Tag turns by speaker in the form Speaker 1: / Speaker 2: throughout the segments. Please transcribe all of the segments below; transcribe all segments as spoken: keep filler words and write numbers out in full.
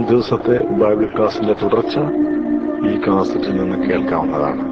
Speaker 1: അഞ്ച് ദിവസത്തെ ബൈബിൾ ക്ലാസിന്റെ തുടർച്ച ഈ കാസറ്റിൽ നിന്ന് കേൾക്കാവുന്നതാണ്.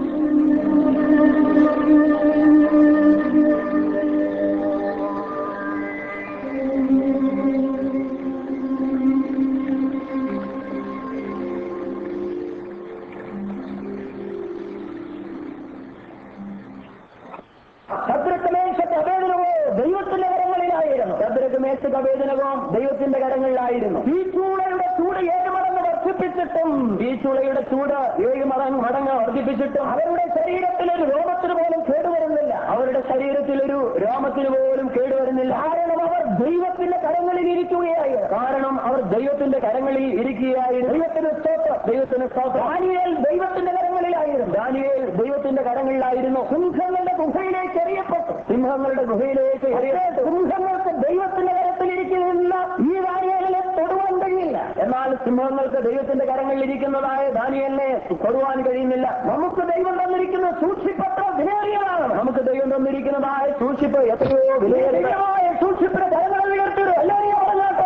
Speaker 2: ദൈവത്തിന്റെ കരങ്ങളിലായിരുന്നു. ശത്രുക്ക് അവേദനവും ദൈവത്തിന്റെ കരങ്ങളിലായിരുന്നു. ഈ ചൂളയുടെ ചൂട് ഏഴ് മടങ്ങ് വർദ്ധിപ്പിച്ചിട്ടും ഈ ചൂളയുടെ ചൂട് ഏഴ് മടങ്ങ് മടങ്ങ് വർദ്ധിപ്പിച്ചിട്ടും അവരുടെ ശരീരത്തിലൊരു രോമത്തിന് പോലും കേടുവരുന്നില്ല. അവരുടെ ശരീരത്തിലൊരു രോമത്തിന് പോലും കേടുവരുന്നില്ല. കാരണം അവർ ദൈവത്തിന്റെ കരങ്ങളിൽ ഇരിക്കുകയായിരുന്നു. കാരണം അവർ ദൈവത്തിന്റെ കരങ്ങളിൽ ഇരിക്കുകയായിരുന്നു. ദൈവത്തിന് സ്തോത്രം, ദൈവത്തിന് സ്തോത്രം. ദാനിയേൽ ദൈവത്തിന്റെ കരങ്ങളിലായിരുന്നു. ദാനിയേൽ ദൈവത്തിന്റെ കരങ്ങളിലായിരുന്നു. സിംഹങ്ങളുടെ ഗുഹയിലേക്ക് എറിയപ്പെട്ടു. സിംഹങ്ങളുടെ ഗുഹയിലേക്ക് എറിയപ്പെട്ടു. സിംഹങ്ങൾക്ക് ദൈവത്തിന്റെ കരത്തിലിരിക്കുന്നില്ല. ഈ ദാനിയേലിനെ തൊടുവാൻ കഴിയില്ല. എന്നാൽ സിംഹങ്ങൾക്ക് ദൈവത്തിന്റെ കരങ്ങളിലിരിക്കുന്നതായ ദാനിയേലിനെ തൊടുവാൻ കഴിയുന്നില്ല. നമുക്ക് ദൈവം തന്നിരിക്കുന്ന സൂക്ഷിപ്പത്ര വിലയേറിയതാണ്. നമുക്ക് ദൈവം തന്നിരിക്കുന്നതായ സൂക്ഷിപ്പ് എത്രയോ വിലയേറിയമായ സൂക്ഷിപ്പിന്റെ കരങ്ങളിൽ ഉയർത്തിയത് എല്ലാവരെയും പറഞ്ഞാട്ടെ.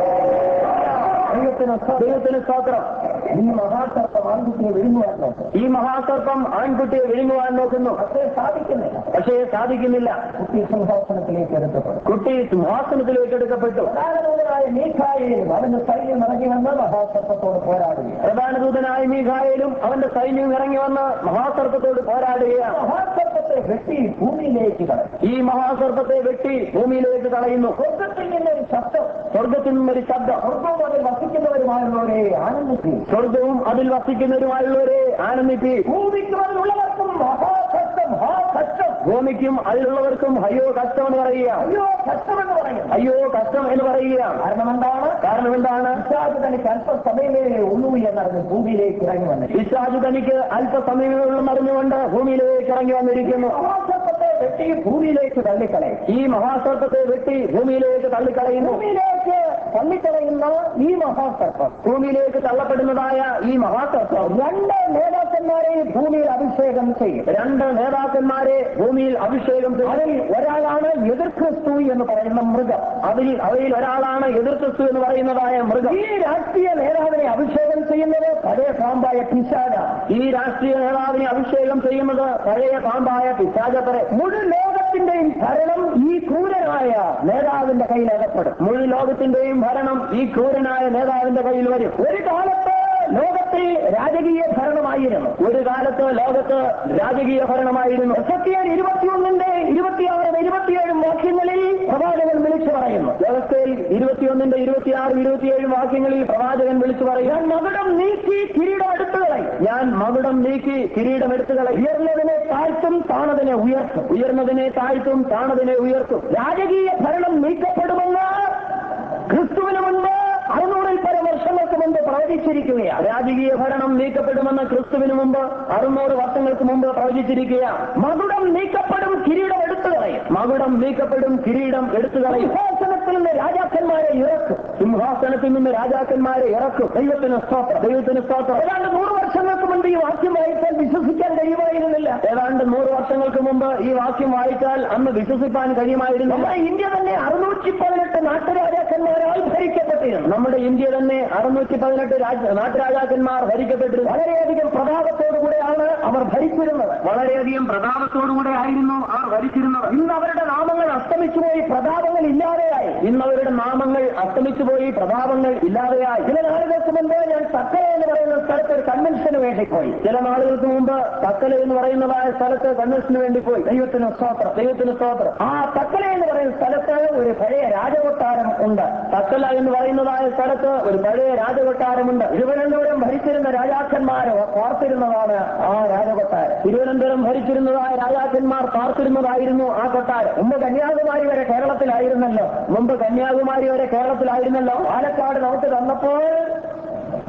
Speaker 2: ദൈവത്തിന് സ്തോത്രം. ഈ മഹാസർപ്പം ആൺകുട്ടിയെ വിഴുങ്ങുവാൻ നോക്കും. ഈ മഹാസർപ്പം ആൺകുട്ടിയെ വിഴുങ്ങുവാൻ നോക്കുന്നു. പക്ഷേ സാധിക്കുന്നില്ല. പക്ഷേ സാധിക്കുന്നില്ല. കുട്ടി സിംഹാസനത്തിലേക്ക് എടുക്കപ്പെട്ടു. കുട്ടി സിംഹാസനത്തിലേക്ക് എടുക്കപ്പെട്ടു. പ്രധാനദൂതനായ മീഖായേലും അവന്റെ സൈന്യം ഇറങ്ങി വന്ന് മഹാസർപ്പത്തോട് പോരാടുക. പ്രധാനദൂതനായ മീഖായേലും അവന്റെ സൈന്യം ഇറങ്ങി വന്ന് മഹാസർപ്പത്തോട് പോരാടുകയാണ്. മഹാസർപ്പത്തെ വെട്ടി ഭൂമിയിലേക്ക് കളയും. ഈ മഹാസർപ്പത്തെ വെട്ടി ഭൂമിയിലേക്ക് കളയുന്നു. സ്വർഗത്തിൽ നിന്നൊരു ശബ്ദം, സ്വർഗത്തിൽ നിന്നൊരു ശബ്ദം, സ്വർഗവും അതിൽ വസിക്കുന്നവരുമായുള്ളവരെ ആനന്ദിച്ചു. സ്വർഗവും അതിൽ വസിക്കുന്നവരുമായുള്ളവരെ ആനന്ദിച്ച് ഭൂമിക്കും അതിലുള്ളവർക്കും മഹാകഷ്ടം, മഹാകഷ്ടം. ഭൂമിക്കും അതിലുള്ളവർക്കും അയ്യോ കഷ്ടം എന്ന് പറയുക. അയ്യോ കഷ്ടം എന്ന് പറയുക. അയ്യോ കഷ്ടം എന്ന് പറയുക. കാരണം എന്താണ്? കാരണം എന്താണ്? പിശാച് തനിക്ക് അല്പസമയമേ ഉള്ളൂ എന്നറിഞ്ഞ് ഭൂമിയിലേക്ക് ഇറങ്ങി വന്നു. പിശാച് തനിക്ക് അല്പസമയമേ ഉള്ളൂ എന്നറിഞ്ഞുകൊണ്ട് ഭൂമിയിലേക്ക് ഇറങ്ങി വന്നിരിക്കുന്നു. മഹാസർപ്പത്തെ വെട്ടി ഭൂമിയിലേക്ക് തള്ളിക്കളയും. ഈ മഹാസർപ്പത്തെ വെട്ടി ഭൂമിയിലേക്ക് തള്ളിക്കളയുന്നു. ഭൂമിയിലേക്ക് തള്ളിക്കളയുന്ന ഈ മഹാസർപ്പം, ഭൂമിയിലേക്ക് തള്ളപ്പെടുന്നതായ ഈ മഹാസർപ്പം രണ്ട് നേതാക്കന്മാരെ ഭൂമിയിൽ അഭിഷേകം ചെയ്യും. രണ്ട് നേതാക്കന്മാരെ ഭൂമിയിൽ അഭിഷേകം ചെയ്യും. അതിൽ ഒരാളാണ് എതിർ ക്രിസ്തു എന്ന് പറയുന്ന മൃഗം. അതിൽ അവയിൽ ഒരാളാണ് എതിർ ക്രിസ്തു എന്ന് പറയുന്നതായ മൃഗം. ഈ രാഷ്ട്രീയ നേതാവിനെ അഭിഷേകം ചെയ്യുന്നത് പഴയ പാമ്പായ പിശാചാണ്. ഈ രാഷ്ട്രീയ നേതാവിനെ അഭിഷേകം ചെയ്യുന്നത് പഴയ പാമ്പായ പിശാചത്രേ. മുഴുവൻ ലോകത്തിന്റെയും ഭരണം ഈ ക്രൂരനായ നേതാവിന്റെ കയ്യിൽ അകപ്പെടും. മുഴുവൻ ലോകത്തിന്റെയും ഭരണം ഈ ക്രൂരനായ നേതാവിന്റെ കയ്യിൽ വരും. ഒരു കാലത്ത് ലോകത്തിൽ രാജകീയ ഭരണമായിരുന്നു. ഒരു കാലത്ത് ലോകത്ത് രാജകീയ ഭരണമായിരുന്നു. എസെക്കിയേൽ ഇരുപത്തിയൊന്നിന്റെ ഇരുപത്തിയാറ് ഇരുപത്തിയേഴും വാക്യങ്ങളിൽ പ്രവാചകൻ വിളിച്ചു പറയുന്നു. വ്യവസ്ഥയിൽ ഇരുപത്തിയൊന്നിന്റെ ഇരുപത്തിയാറും ഇരുപത്തിയേഴും വാക്യങ്ങളിൽ പ്രവാചകൻ വിളിച്ചു പറയും, ഞാൻ മകുടം നീക്കി കിരീടം എടുത്തുകളയും. ഞാൻ മകുടം നീക്കി കിരീടം എടുത്തുകളയും. ഉയർന്നതിനെ താഴ്ത്തും താണതിനെ ഉയർത്തും. ഉയർന്നതിനെ താഴ്ത്തും താണതിനെ ഉയർത്തും. രാജകീയ ഭരണം നീക്കപ്പെടുമെന്ന് ക്രിസ്തുവിന് മുൻപ് അറുന്നൂറിൽ പല വർഷങ്ങൾക്ക് മുമ്പ് പ്രവചിച്ചിരിക്കുകയാണ്. രാജകീയ ഭരണം നീക്കപ്പെടുമെന്ന് ക്രിസ്തുവിന് മുമ്പ് അറുന്നൂറ് വർഷങ്ങൾക്ക് മുമ്പ് പ്രവചിച്ചിരിക്കുകയാണ്. മകുടം നീക്കപ്പെടും, കിരീടം എടുത്തു കളയും. മകുടം നീക്കപ്പെടും, കിരീടം എടുത്തു കളയും. സിംഹാസനത്തിൽ നിന്ന് രാജാക്കന്മാരെ ഇറക്കും. സിംഹാസനത്തിൽ നിന്ന് രാജാക്കന്മാരെ ഇറക്കും. ദൈവത്തിന് സ്തോത്രം, ദൈവത്തിന് സ്തോത്രം. ഏതാണ്ട് നൂറ് വർഷങ്ങൾക്ക് മുമ്പ് ഈ വാക്യം വായിച്ചാൽ വിശ്വസിക്കാൻ കഴിയുമായിരുന്നില്ല. ഏതാണ്ട് നൂറ് വർഷങ്ങൾക്ക് മുമ്പ് ഈ വാക്യം വായിച്ചാൽ അന്ന് വിശ്വസിക്കാൻ കഴിയുമായിരുന്നു. നമ്മുടെ ഇന്ത്യ തന്നെ അറുന്നൂറ്റി പതിനെട്ട് നാട്ടുരാജാക്കന്മാരാൽ ഭരിക്കപ്പെട്ടിരുന്നു. നമ്മുടെ ഇന്ത്യ തന്നെ അറുന്നൂറ്റി പതിനെട്ട് നാട്ടുരാജാക്കന്മാർ ഭരിക്കപ്പെട്ടിരുന്നു. വളരെയധികം പ്രതാപത്തോടുകൂടെയാണ് അവർ ഭരിച്ചിരുന്നത്. വളരെയധികം പ്രതാപത്തോടുകൂടെ ആയിരുന്നു അവർ ഭരിച്ചിരുന്നത്. ഇന്ന് അവരുടെ നാമങ്ങൾ അസ്തമിച്ചുപോയി, പ്രതാപങ്ങൾ ഇല്ലാതെയായി. ഇന്ന് അവരുടെ നാമങ്ങൾ അസ്തമിച്ചുപോയി, പ്രതാപങ്ങൾ ഇല്ലാതെയായി. ചില നാളുകൾക്ക് മുമ്പ് ഞാൻ തക്കല എന്ന് പറയുന്ന സ്ഥലത്ത് ഒരു കൺവെൻഷന് വേണ്ടി പോയി. ചില നാളുകൾക്ക് മുമ്പ് തക്കല എന്ന് പറയുന്നതായ സ്ഥലത്ത് കൺവെൻഷന് വേണ്ടി പോയി. ദൈവത്തിന് സ്തോത്രം, ദൈവത്തിന് സ്തോത്രം. ആ തക്കല എന്ന് പറയുന്ന സ്ഥലത്ത് ഒരു പഴയ രാജകൊട്ടാരം ഉണ്ട്. തക്കല എന്ന് പറയുന്നതായ സ്ഥലത്ത് ഒരു പഴയ രാജകൊട്ടാരമുണ്ട്. തിരുവനന്തപുരം ഭരിച്ചിരുന്ന രാജാക്കന്മാർ പാർത്തിരുന്നതാണ് ആ രാജകൊട്ടാരം. തിരുവനന്തപുരം ഭരിച്ചിരുന്നതായ രാജാക്കന്മാർ പാർത്തിരുന്നതായിരുന്നു ആ കൊട്ടാരം. മുമ്പ് കന്യാകുമാരി വരെ കേരളത്തിലായിരുന്നല്ലോ. മുമ്പ് കന്യാകുമാരി വരെ കേരളത്തിലായിരുന്നല്ലോ. പാലക്കാട് നമുക്ക് തന്നപ്പോൾ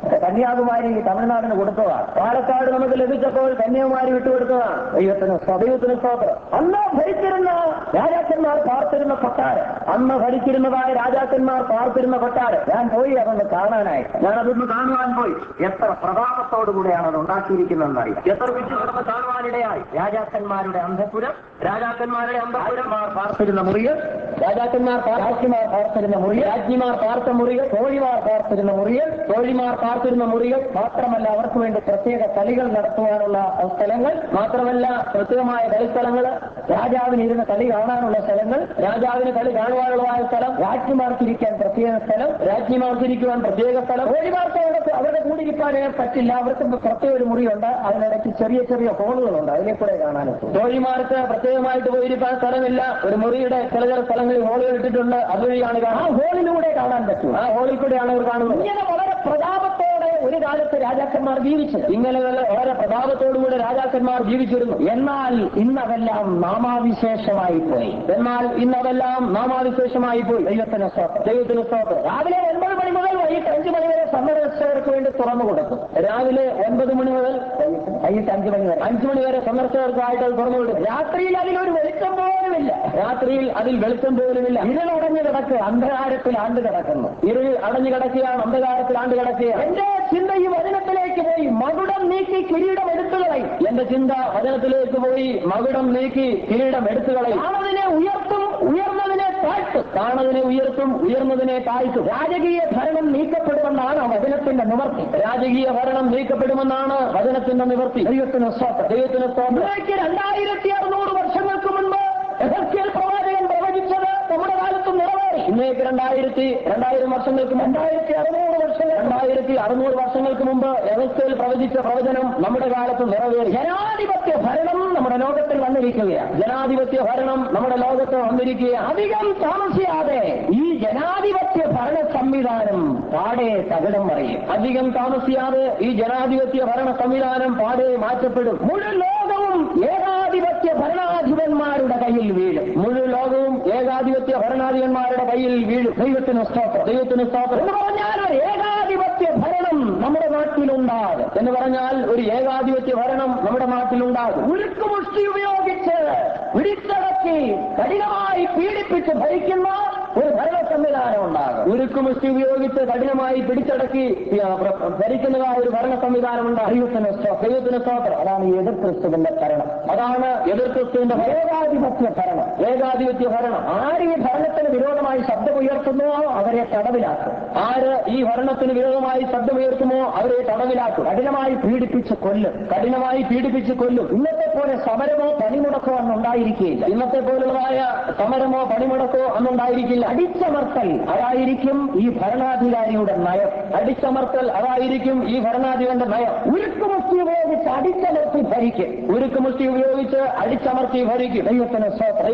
Speaker 2: കന്യാകുമാരി തമിഴ്നാടിന് കൊടുത്തതാണ്. പാലക്കാട് നമുക്ക് ലഭിച്ചപ്പോൾ കന്യാകുമാരി വിട്ടുകൊടുത്തതാണ്. ദൈവത്തിന് ദൈവത്തിന് സ്തോത്രം. അന്ന് ഭരിച്ചിരുന്ന രാജാക്കന്മാർ പാർത്തിരുന്ന കൊട്ടാരം, അന്ന് ഭരിച്ചിരുന്നതായ രാജാക്കന്മാർ പാർത്തിരുന്ന കൊട്ടാരം ഞാൻ പോയി അതൊന്ന് കാണാനായി. ഞാൻ അതൊന്ന് കാണുവാൻ പോയി. എത്ര പ്രതാപത്തോടുകൂടിയാണ് അത് ഉണ്ടാക്കിയിരിക്കുന്നതെന്നായി. എത്ര വിശുദ്ധ കാണുവാനിടയായി. രാജാക്കന്മാരുടെ അന്തഃപുരം, രാജാക്കന്മാരുടെ അന്തഃപുരന്മാർ പാർത്തിരുന്ന മുറികൾ, രാജാക്കന്മാർ രാജ്ഞിമാർ പാർത്തിരുന്ന മുറികൾ, രാജ്ഞിമാർ പാർത്ത മുറികൾ, തോഴിമാർ പാർത്തിരുന്ന മുറികൾ, തോഴിമാർ പാർത്തിരുന്ന മുറികൾ മാത്രമല്ല, അവർക്ക് വേണ്ടി പ്രത്യേക കളികൾ നടത്തുവാനുള്ള സ്ഥലങ്ങൾ മാത്രമല്ല, പ്രത്യേകമായ കളിസ്ഥലങ്ങൾ, രാജാവിന് ഇരുന്ന് കളി കാണാനുള്ള സ്ഥലങ്ങൾ, രാജാവിന് കളി കാണുവാനുള്ളതായ സ്ഥലം, രാജ്ഞിമാർക്കിരിക്കാൻ പ്രത്യേക സ്ഥലം, രാജ്ഞിമാർക്കിരിക്കുവാൻ പ്രത്യേക സ്ഥലം. തോഴിമാർക്ക് അവർക്ക് അവരുടെ കൂടിയിരിക്കാനേ പറ്റില്ല. അവർക്ക് പ്രത്യേക ഒരു മുറിയുണ്ട്. അതിനിടയ്ക്ക് ചെറിയ ചെറിയ ഹോളുകളുണ്ട്. അതിലെ കൂടെ കാണാനെത്തും. തോഴിമാർക്ക് പ്രത്യേകമായിട്ട് പോയിരിക്കാൻ സ്ഥലമില്ല. ഒരു മുറിയുടെ ചില ചില സ്ഥലങ്ങളിൽ ഹോളുകൾ ഇട്ടിട്ടുണ്ട്. അതുവഴിയാണ് ആ ഹോളിലൂടെ കാണാൻ പറ്റും. ആ ഹോളിൽ കൂടെയാണ് അവർ കാണുന്നത്. ഇങ്ങനെ വളരെ പ്രതാപത്തോടെ ഒരു കാലത്ത് രാജാക്കന്മാർ ജീവിച്ചത്. ഇങ്ങനെ വളരെ പ്രതാപത്തോടുകൂടെ രാജാക്കന്മാർ ജീവിച്ചിരുന്നു. എന്നാൽ ഇന്നതെല്ലാം നാമാവിശേഷമായി പോയി. എന്നാൽ ഇന്നതെല്ലാം നാമാവിശേഷമായി പോയി. ദൈവത്തിന് സ്തോത്രം. ദൈവത്തിന് സ്തോത്രം. രാവിലെ ഒൻപത് മണി മുതൽ വൈകിട്ട് അഞ്ചു മണി വരെ സന്ദർശകർക്ക് വേണ്ടി തുറന്നു കൊടുക്കും. രാവിലെ ഒൻപത് മണി മുതൽ വൈകിട്ട് അഞ്ചു മണി വരെ അഞ്ചു മണി വരെ സന്ദർശകർക്കായിട്ട് അത് തുറന്നു കൊടുക്കും. രാത്രിയിൽ അതിലൊരു വെളിച്ചം പോലുമില്ല. രാത്രിയിൽ അതിൽ വെളിച്ചം പോലുമില്ല. ഇരുളടഞ്ഞു കിടക്കുക, അന്ധകാരത്തിൽ ആണ്ട് കിടക്കുന്നു. ഇരുൾ അടഞ്ഞു കിടക്കുകയാണ്, അന്ധകാരത്തിൽ ആണ്ട് കിടക്കുകയാണ്. എന്റെ ചിന്ത ഈ വചനത്തിലേക്ക് പോയി. മകുടം നീക്കി കിരീടം എടുത്തുകളയും. എന്റെ ചിന്ത വചനത്തിലേക്ക് പോയി. മകുടം നീക്കി കിരീടം എടുത്തുകളയും. കാണതിനെ ഉയർത്തും, ഉയർന്നതിനെ താഴ്ത്തും. കാണതിനെ ഉയർത്തും, ഉയർന്നതിനെ താഴ്ത്തും. രാജകീയ ഭരണം നീക്കപ്പെടുമെന്നാണ് വചനത്തിന്റെ നിവർത്തി. രാജകീയ ഭരണം നീക്കപ്പെടുമെന്നാണ് വചനത്തിന്റെ നിവർത്തി. ദൈവത്തിന് സ്തോത്രം. ദൈവത്തിന് സ്തോത്രം. രണ്ടായിരത്തി അറുന്നൂറ് വർഷങ്ങൾക്ക് മുൻപ് എഹെസ്കേൽ പ്രവാചകൻ പ്രവചിച്ചത് നമ്മുടെ കാലത്തും നിറവേറി. ഇന്നേക്ക് രണ്ടായിരത്തി രണ്ടായിരം വർഷങ്ങൾക്ക് രണ്ടായിരത്തി അറുന്നൂറ് വർഷങ്ങൾ രണ്ടായിരത്തി അറുന്നൂറ് വർഷങ്ങൾക്ക് മുമ്പ് എഹെസ്കേൽ പ്രവചിച്ച പ്രവചനം നമ്മുടെ കാലത്ത് നിറവേറി. ജനാധിപത്യ ഭരണം നമ്മുടെ ലോകത്തിൽ വന്നിരിക്കുകയാണ്. ജനാധിപത്യ ഭരണം നമ്മുടെ ലോകത്ത് വന്നിരിക്കുകയാണ്. അധികം താമസിയാതെ ഈ ജനാധിപത്യ ഭരണ സംവിധാനം പാടെ തകിടം മറിയും. അധികം താമസിയാതെ ഈ ജനാധിപത്യ ഭരണ സംവിധാനം പാടെ മാറ്റപ്പെടും. മുഴുവൻ ലോകവും ഏകാധിപത്യ ഭരണാധിപന്മാരുടെ കയ്യിൽ വീഴും. മുഴുവൻ ലോകവും ഏകാധിപത്യ ഭരണാധിപന്മാരുടെ കയ്യിൽ വീഴും. ദൈവത്തിന് സ്തോത്രം. ദൈവത്തിന് സ്തോത്രം. എന്ന് പറഞ്ഞാൽ ഒരു ഏകാധിപത്യ ഭരണം നമ്മുടെ നാട്ടിലുണ്ടാകും. എന്ന് പറഞ്ഞാൽ ഒരു ഏകാധിപത്യ ഭരണം നമ്മുടെ നാട്ടിലുണ്ടാകും. ഉരുക്കുമുഷ്ടി ഉപയോഗിച്ച് പിടിച്ചടക്കി കഠിനമായി പീഡിപ്പിച്ച് ഭരിക്കുന്ന ഒരു ഭരണ സംവിധാനം ഉണ്ടാകും. ഉരുക്കുമുഷ്ടി ഉപയോഗിച്ച് കഠിനമായി പിടിച്ചടക്കി ഭരിക്കുന്നതായ ഒരു ഭരണ സംവിധാനം ഉണ്ടാകും. ദൈവത്തിന് ദൈവത്തിന് സ്തോത്രം. അതാണ് എതിർ ക്രിസ്തുവിന്റെ ഭരണം. അതാണ് എതിർ ക്രിസ്തുവിന്റെ ഏകാധിപത്യ ഭരണം. ഏകാധിപത്യ ഭരണം. ആര് ഈ ഭരണത്തിന് വിരോധമായി ശബ്ദമുയർത്തുന്നോ അവരെ തടവിലാക്കും. ആര് ഈ ഭരണത്തിന് വിരോധമായി ശബ്ദമുയർത്തുമോ അവരെ തടവിലാക്കും. കഠിനമായി പീഡിപ്പിച്ച് കൊല്ലും. കഠിനമായി പീഡിപ്പിച്ച് കൊല്ലും. ഇന്നത്തെ പോലെ സമരമോ പണിമുടക്കോ അന്നുണ്ടായിരിക്കില്ല. ഇന്നത്തെ പോലുള്ളതായ സമരമോ പണിമുടക്കോ അന്നുണ്ടായിരിക്കില്ല. അടിച്ചമർത്തൽ അതായിരിക്കും ഈ ഭരണാധികാരിയുടെ നയം. അടിച്ചമർത്തൽ അതായിരിക്കും ഈ ഭരണാധികാരിയുടെ നയം. ഉരുക്കുമുഷ്ടി ഉപയോഗിച്ച് അടിച്ചമർത്തി ഭരിക്കും. ഉരുക്കുമുഷ്ടി ഉപയോഗിച്ച് അടിച്ചമർത്തി ഭരിക്കും. ദൈവത്തിന്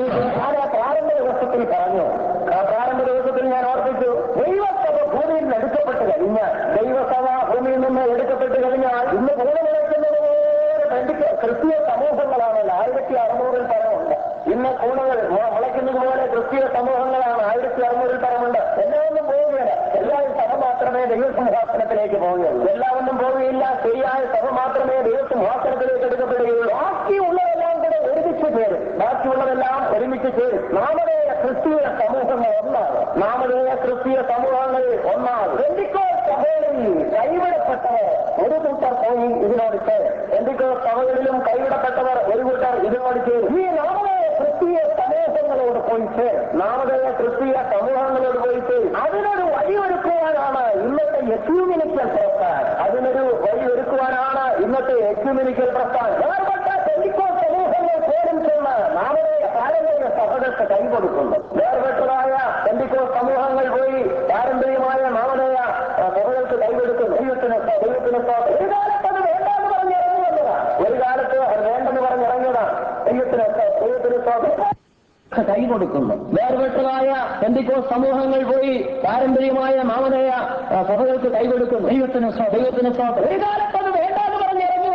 Speaker 2: പ്രാരംഭ ദിവസത്തിൽ പറഞ്ഞു. പ്രാരംഭ ദിവസത്തിൽ ഞാൻ ഓർപ്പിച്ചു, ദൈവസഭ ഭൂമിയിൽ നിന്ന് എടുക്കപ്പെട്ട് കഴിഞ്ഞാൽ ദൈവസഭ ഭൂമിയിൽ നിന്ന് എടുക്കപ്പെട്ട് കഴിഞ്ഞാൽ ഇന്ന് ഭൂമി നിലയ്ക്കുന്നത് പോലെ ക്രിസ്തീയ സമൂഹങ്ങളാണല്ലോ. ആയിരത്തി അറുന്നൂറിൽ പരമുണ്ട്. ഇന്ന് കൂണുകൾ മുളയ്ക്കുന്നത് പോലെ ക്രിസ്തീയ സമൂഹങ്ങളാണ്. ആയിരത്തി അറുന്നൂറിൽ പരമുണ്ട്. എല്ലാവരും പോവുകയില്ല. എല്ലാവരും സഭ മാത്രമേ ദൈവസിംഹാസനത്തിലേക്ക് പോവുകയുള്ളൂ. എല്ലാവരും പോവുകയില്ല. ശരിയായ സഭ മാത്രമേ ദൈവസിംഹാസനത്തിലേക്ക് എടുക്കപ്പെടുകയുള്ളൂ. ബാക്കിയുള്ളതെല്ലാം കൂടെ ഒരുമിച്ച് ചേരും. ബാക്കിയുള്ളതെല്ലാം ഒരുമിച്ച് ചേരും. നാമധേയ ക്രിസ്തീയ സമൂഹങ്ങൾ ഒന്നാണ്. നാമധേയ ക്രിസ്തീയ സമൂഹങ്ങൾ ഒന്നാണ്. പെന്തിക്കോസ്ത് സഭകളിൽ കൈവിടപ്പെട്ടവർ ഒരു കൂട്ടർ പോയി ഇതിനോട് ചേരും. പെന്തിക്കോസ്ത് സഭകളിലും കൈവിടപ്പെട്ടവർ ഒരു കൂട്ടർ ഇതിനോട് ചേരും. ഈ നാമധേയ ക്രിസ്തീയ സമൂഹങ്ങളോട് പോയി ചേരും. നാമധേയ ക്രിസ്തീയ സമൂഹങ്ങളോട് പോയി ചേരും. അതിനൊരു വഴിയൊരുക്കുവാനാണ് ഇന്നത്തെ എക്യൂമിനിക്കൽ പ്രസ്ഥാനം. അതിനൊരു വഴിയൊരുക്കുവാനാണ് ഇന്നത്തെ എക്യൂമിനിക്കൽ പ്രസ്ഥാനം. വേർപെട്ട പെന്തിക്കോസ്ത് സമൂഹങ്ങൾ പോലും ചെന്ന് നാമധേയ പാരമ്പര്യ സഭകൾക്ക് കൈകൊടുക്കുന്നു. വേർപെട്ടതായ പെന്തിക്കോസ്ത് സമൂഹങ്ങൾ പോയി പാരമ്പര്യമായ നാമധേയ സഭകൾക്ക് കൈകൊടുക്കുന്നു. ദൈവത്തിന് ദൈവത്തിന് ഒരു കാലത്ത് അത് വേണ്ടെന്ന് പറഞ്ഞിറങ്ങി വന്നതാണ്. ഒരു കാലത്ത് അത് വേണ്ടെന്ന് പറഞ്ഞിറങ്ങിയതാണ്. ദൈവത്തിന് ദൈവത്തിന് കൈ കൊടുക്കുന്നു. വേർപെട്ടതായ പെന്തിക്കോസ്ത് സമൂഹങ്ങൾ പോയി പാരമ്പര്യമായ നാമധേയ സഭകൾക്ക് കൈകൊടുക്കുന്നു. ദൈവത്തിന് ദൈവത്തിന് ഒരു കാലത്ത് അത് വേണ്ടെന്ന് പറഞ്ഞിറങ്ങി വന്നതാണ്.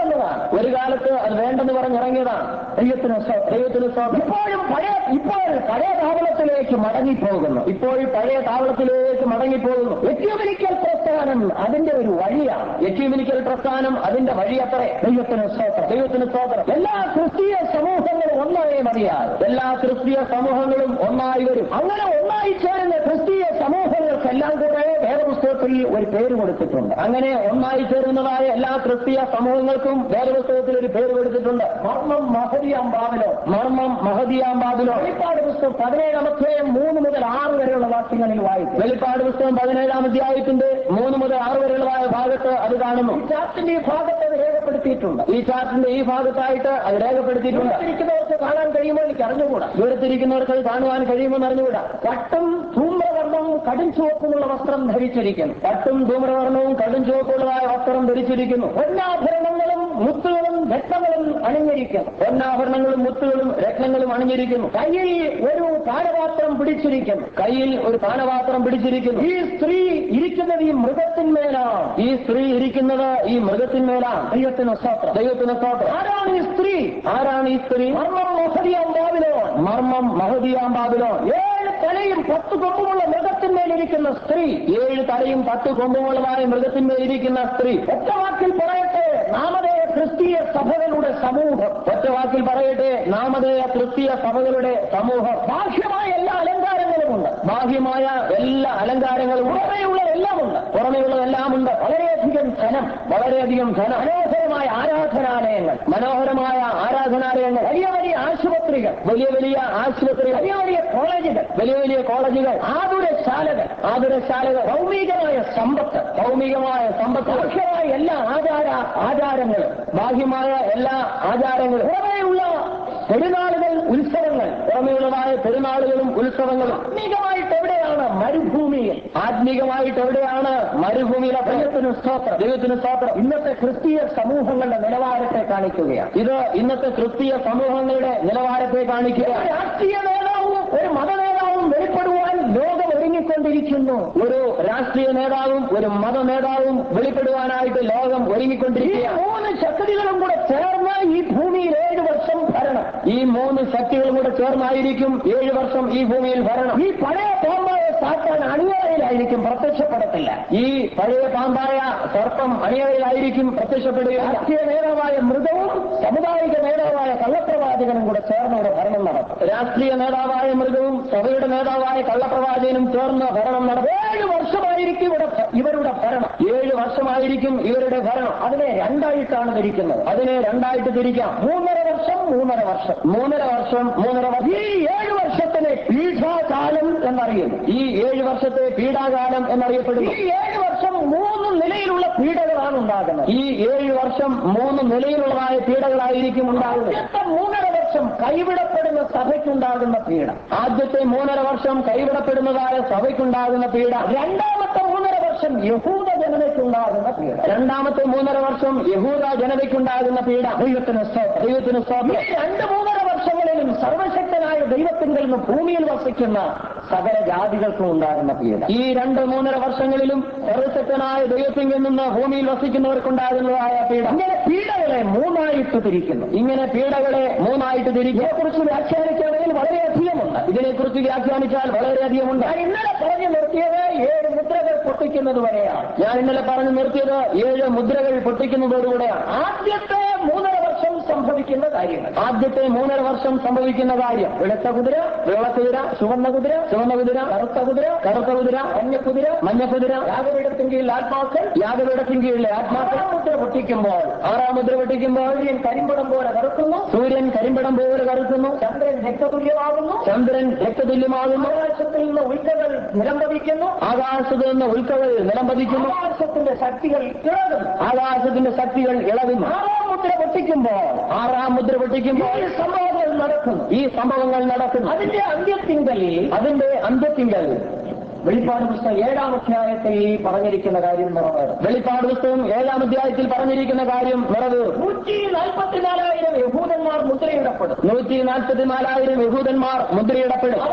Speaker 2: ഒരു കാലത്ത് അത് വേണ്ടെന്ന് പറഞ്ഞിറങ്ങിയതാണ്. ദൈവത്തിന് ദൈവത്തിന് ഇപ്പോഴും പഴയ ഇപ്പോൾ പഴയ താവളത്തിലേക്ക് മടങ്ങിപ്പോകുന്നു. ഇപ്പോൾ പഴയ താവളത്തിലേക്ക് മടങ്ങിപ്പോകുന്നു. എക്യൂമെനിക്കൽ പ്രസ്ഥാനം അതിന്റെ ഒരു വഴിയാണ്. എക്യൂമെനിക്കൽ പ്രസ്ഥാനം അതിന്റെ വഴി അത്രേ. ദൈവത്തിന് സ്തോത്രം, ദൈവത്തിന് സ്തോത്രം. എല്ലാ ക്രിസ്തീയ സമൂഹങ്ങളും ഒന്നായി മതിയാകും. എല്ലാ ക്രിസ്തീയ സമൂഹങ്ങളും ഒന്നായി വരും. അങ്ങനെ ഒന്നായി ചേരുന്ന ക്രിസ്തീയ സമൂഹങ്ങൾക്കെല്ലാം കൂടെ വേദപുസ്തകത്തിൽ ഒരു പേര് കൊടുത്തിട്ടുണ്ട്. അങ്ങനെ ഒന്നായി ചേരുന്നതായ എല്ലാ ക്രിസ്തീയ സമൂഹങ്ങൾക്കും വേദപുസ്തകത്തിൽ ഒരു പേര് കൊടുത്തിട്ടുണ്ട്. മർമ്മം മഹദിയാം ബാബിലോ, മർമ്മം മഹദിയാം ബാബിലോ. വെളിപ്പാട് പുസ്തകം പതിനേഴാം അധ്യായം മൂന്ന് മുതൽ ആറ് വരെയുള്ള വാക്യങ്ങളിൽ വായിക്കും. വെളിപ്പാട് പുസ്തകം പതിനേഴാം അധ്യായത്തിന്റെ മൂന്ന് മുതൽ ആറ് വരെയുള്ളതായ ഭാഗത്ത് അത് കാണുന്നു. ഈ ചാർട്ടിന്റെ ഈ ഭാഗത്ത് അത് രേഖപ്പെടുത്തിയിട്ടുണ്ട്. ഈ ചാർട്ടിന്റെ ഈ ഭാഗത്തായിട്ട് അത് രേഖപ്പെടുത്തിയിട്ടുണ്ട്. ദൂരത്തിരിക്കുന്നവർക്ക് കാണാൻ കഴിയുമോ എനിക്ക് അറിഞ്ഞുകൂടാ. ദൂരത്തിരിക്കുന്നവർക്ക് അത് കാണുവാൻ കഴിയുമെന്ന് അറിഞ്ഞുകൂടാ. പട്ടും ധൂമ്രവർണ്ണവും കടും ചുവപ്പുമുള്ള വസ്ത്രം ധരിച്ചിരിക്കുന്നു. പട്ടും ധൂമ്രവർണ്ണവും കടും ചുവപ്പുള്ളതായ വസ്ത്രം ധരിച്ചിരിക്കുന്നു. പൊന്നാഭരണങ്ങളും മുത്തുകളും രത്നങ്ങളും അണിഞ്ഞിരിക്കുന്നു. പൊന്നാഭരണങ്ങളും മുത്തുകളും രത്നങ്ങളും അണിഞ്ഞിരിക്കുന്നു. കയ്യിൽ ഒരു പാനപാത്രം പിടിച്ചിരിക്കുന്നു. കയ്യിൽ ഒരു പാനപാത്രം പിടിച്ചിരിക്കുന്നു. ഈ സ്ത്രീ ഇരിക്കുന്നത് ഈ മൃഗത്തിന്മേലാണ്. ഈ സ്ത്രീ ഇരിക്കുന്നത് ഈ മൃഗത്തിന്മേലാണ്. ദൈവത്തിന് സ്തോത്രം, ദൈവത്തിന് സ്തോത്രം. ആരാണ് ഈ സ്ത്രീ? ആരാണ് ഈ സ്ത്രീ? മർമ്മം മഹദിയാം ബാബിലോൺ, മർമ്മം മഹദിയാം ബാബിലോൺ. ഏഴ് തലയും പത്ത് കൊമ്പുമുള്ള മൃഗത്തിന്മേലിരിക്കുന്ന സ്ത്രീ. ഏഴ് തലയും പത്ത് കൊമ്പുമുള്ളതായ മൃഗത്തിന്മേലിരിക്കുന്ന സ്ത്രീ. ഒറ്റ വാക്കിൽ പറയട്ടെ, നാമധേയ ക്രിസ്തീയ സഭകളുടെ സമൂഹം. ഒറ്റ വാക്കിൽ പറയട്ടെ, നാമധേയ ക്രിസ്തീയ സഭകളുടെ സമൂഹം. ബാഹ്യമായ എല്ലാ അലങ്കാരങ്ങളുമുണ്ട്. ബാഹ്യമായ എല്ലാ അലങ്കാരങ്ങളും പുറമേയുള്ള എല്ലാമുണ്ട്. പുറമേയുള്ളതെല്ലാം ഉണ്ട്. വളരെയധികം ധനം, വളരെയധികം ധനം. മനോഹരമായ ആരാധനാലയങ്ങൾ, മനോഹരമായ ആരാധനാലയങ്ങൾ. വലിയ വലിയ ആശുപത്രികൾ, വലിയ വലിയ ആശുപത്രികൾ. വലിയ വലിയ കോളേജുകൾ, വലിയ വലിയ കോളേജുകൾ. ആതുരശാലകൾ, ആതുരശാലകൾ. ഭൗമികമായ സമ്പത്ത്, ഭൗമികമായ സമ്പത്ത്. ബാഹ്യമായ എല്ലാ ആചാര ആചാരങ്ങളും, ബാഹ്യമായ എല്ലാ ആചാരങ്ങളും. പുറമേയുള്ള പെരുന്നാളുകൾ, ഉത്സവങ്ങൾ, പുറമേയുള്ളതായ പെരുന്നാളുകളും ഉത്സവങ്ങളും. ആത്മീകമായിട്ട് എവിടെയാണ്? മരുഭൂമിയിൽ. ആത്മീകമായിട്ട് എവിടെയാണ്? മരുഭൂമിയിലെ. ദൈവത്തിന് സ്തോത്രം, ദൈവത്തിന് സ്തോത്രം. ഇന്നത്തെ ക്രിസ്തീയ സമൂഹങ്ങളുടെ നിലവാരത്തെ കാണിക്കുകയാണ്. ഇത് ഇന്നത്തെ ക്രിസ്തീയ സമൂഹങ്ങളുടെ നിലവാരത്തെ കാണിക്കുക. രാഷ്ട്രീയ നേതാവും ഒരു മത നേതാവും വെളിപ്പെടുവാൻ ലോകം ഒരുങ്ങിക്കൊണ്ടിരിക്കുന്നു. ഒരു രാഷ്ട്രീയ നേതാവും ഒരു മത നേതാവും വെളിപ്പെടുവാനായിട്ട് ലോകം ഒരുങ്ങിക്കൊണ്ടിരിക്കുക. മൂന്ന് ശക്തികളും കൂടെ ചേർന്ന് ഈ ഭൂമിയിൽ ഏഴ് വർഷം ഭരണം. ഈ മൂന്ന് ശക്തികളും കൂടെ ചേർന്നായിരിക്കും ഏഴ് വർഷം ഈ ഭൂമിയിൽ ഭരണം. ഈ പഴയ പാമ്പായ സാത്താൻ അണിയറയിലായിരിക്കും, പ്രത്യക്ഷപ്പെടത്തില്ല. ഈ പഴയ പാമ്പായ സർപ്പം അണിയറയിലായിരിക്കും പ്രത്യക്ഷപ്പെടുക. രാഷ്ട്രീയ നേതാവായ മൃഗവും സമുദായിക നേതാവായ കള്ളപ്രവാചകനും കൂടെ ചേർന്ന് ഇവിടെ ഭരണം നടത്തും. രാഷ്ട്രീയ നേതാവായ മൃഗവും സഭയുടെ നേതാവായ കള്ളപ്രവാചകനും ചേർന്ന് ഭരണം നടത്തും. ഏഴ് വർഷമായിരിക്കും ഇവിടെ ഇവരുടെ ഭരണം. ഏഴ് വർഷമായിരിക്കും ഇവരുടെ ഭരണം. അതിനെ രണ്ടായിട്ടാണ് തിരിക്കുന്നത്. അതിനെ രണ്ടായിട്ട് തിരിക്കാം. മൂന്നര വർഷം മൂന്നര വർഷം മൂന്നര വർഷം മൂന്നര വർഷം. ഈ ഏഴ് വർഷത്തിനെ പീഠാകാലം എന്നറിയുന്നു. ഈ ഏഴ് വർഷത്തെ പീഠാകാലം എന്നറിയപ്പെടുന്നു. ഈ ഏഴ് വർഷം മൂന്ന് നിലയിലുള്ള പീഡകളാണ് ഉണ്ടാകുന്നത്. ഈ ഏഴ് വർഷം മൂന്ന് നിലയിലുള്ളതായ പീഡകളായിരിക്കും ഉണ്ടാകുന്നത്. ആദ്യത്തെ മൂന്നര വർഷം കൈവിടപ്പെടുന്ന സഭയ്ക്കുണ്ടാകുന്ന പീഡ. ആദ്യത്തെ മൂന്നര വർഷം കൈവിടപ്പെടുന്നതായ സഭയ്ക്കുണ്ടാകുന്ന പീഡ. രണ്ടാമത്തെ മൂന്നര വർഷം യഹൂദ ജനതയ്ക്കുണ്ടാകുന്ന പീഡ. രണ്ടാമത്തെ മൂന്നര വർഷം യഹൂദ ജനതയ്ക്കുണ്ടാകുന്ന പീഡ. ദൈവത്തിന് സ്തോത്രം, ദൈവത്തിന് സ്തോത്രം. ഈ രണ്ട് മൂന്നര വർഷങ്ങളിലും സർവശക്തനായ ദൈവത്തിങ്കിൽ നിന്ന് ഭൂമിയിൽ വസിക്കുന്ന സകല ജാതികൾക്കും ഉണ്ടാകുന്ന പീഡ. ഈ രണ്ട് മൂന്നര വർഷങ്ങളിലും സർവശക്തനായ ദൈവത്തിങ്കിൽ നിന്ന് ഭൂമിയിൽ വസിക്കുന്നവർക്കുണ്ടാകുന്നതായ പീഡ. ഇങ്ങനെ പീഡകളെ മൂന്നായിട്ട് തിരിക്കുന്നു. ഇങ്ങനെ പീഡകളെ മൂന്നായിട്ട് തിരിക്കും. ഇതിനെക്കുറിച്ച് വ്യാഖ്യാനിക്കുകയാണെങ്കിൽ വളരെയധികമുണ്ട്. ഇതിനെക്കുറിച്ച് വ്യാഖ്യാനിച്ചാൽ വളരെയധികമുണ്ട്. ഞാൻ ഇന്നലെ പറഞ്ഞു നിർത്തിയത് ഏഴ് മുദ്രകൾ പൊട്ടിക്കുന്നത് വരെയാണ്. ഞാൻ ഇന്നലെ പറഞ്ഞു നിർത്തിയത് ഏഴ് മുദ്രകൾ പൊട്ടിക്കുന്നതോടുകൂടെയാണ്. ആദ്യത്തെ മൂന്നര വർഷം സംഭവിക്കുന്ന കാര്യങ്ങൾ. ആദ്യത്തെ മൂന്നര വർഷം സംഭവിക്കുന്ന കാര്യം: വെളുത്ത കുതിര, വെള്ളക്കുതിര, ചുവന്ന കുതിര, ചുവന്ന കുതിര, കറുത്ത കുതിര, കറുത്ത കുതിര, മഞ്ഞക്കുതിര, മഞ്ഞക്കുതിര. യാഗപീഠത്തിൻ കീഴിൽ ആത്മാക്കൾ, യാഗപീഠത്തിൻ കീഴിലെ ആത്മാക്കൾ. മുദ്ര പൊട്ടിക്കുമ്പോൾ, ആറാം മുദ്ര പൊട്ടിക്കുമ്പോൾ സൂര്യൻ കരിമ്പടം പോലെ കറുക്കുന്നു. സൂര്യൻ കരിമ്പടം പോലെ കറുക്കുന്നു. ചന്ദ്രൻ രക്തതുല്യമാകുന്നു. ചന്ദ്രൻ രക്തതുല്യമാകുന്നു. ആകാശത്തിൽ നിന്ന് ഉൽക്കകൾ നിലംപതിക്കുന്നു. ആകാശത്ത് നിന്ന് ഉൽക്കകൾ നിലംപതിക്കുന്നു. ആകാശത്തിന്റെ ശക്തികൾ ഇളകുന്നു. ആകാശത്തിന്റെ ശക്തികൾ ഇളകുന്നു. ആറാം മുദ്ര പൊട്ടിക്കുമ്പോൾ, ആറാം മുദ്ര പൊട്ടിക്കുമ്പോൾ ഈ സംഭവങ്ങൾ നടക്കുന്നു. ഈ സംഭവങ്ങൾ നടക്കുന്നു. അതിന്റെ അന്ത്യത്തിങ്കൽ, അതിന്റെ അന്ത്യത്തിങ്കൽ വെളിപ്പാട് പുസ്തകം ഏഴാം അധ്യായത്തിൽ പറഞ്ഞിരിക്കുന്ന കാര്യം നിറവേറും. വെളിപ്പാട് പുസ്തകം ഏഴാം അധ്യായത്തിൽ പറഞ്ഞിരിക്കുന്ന കാര്യം നിറവേറും. നൂറ്റി നാൽപ്പത്തിനാലായിരം യഹൂദന്മാർ മുദ്രയിടപ്പെടും. നൂറ്റി നാൽപ്പത്തിനാലായിരം യഹൂദന്മാർ മുദ്രയിടപ്പെടും. അവരെ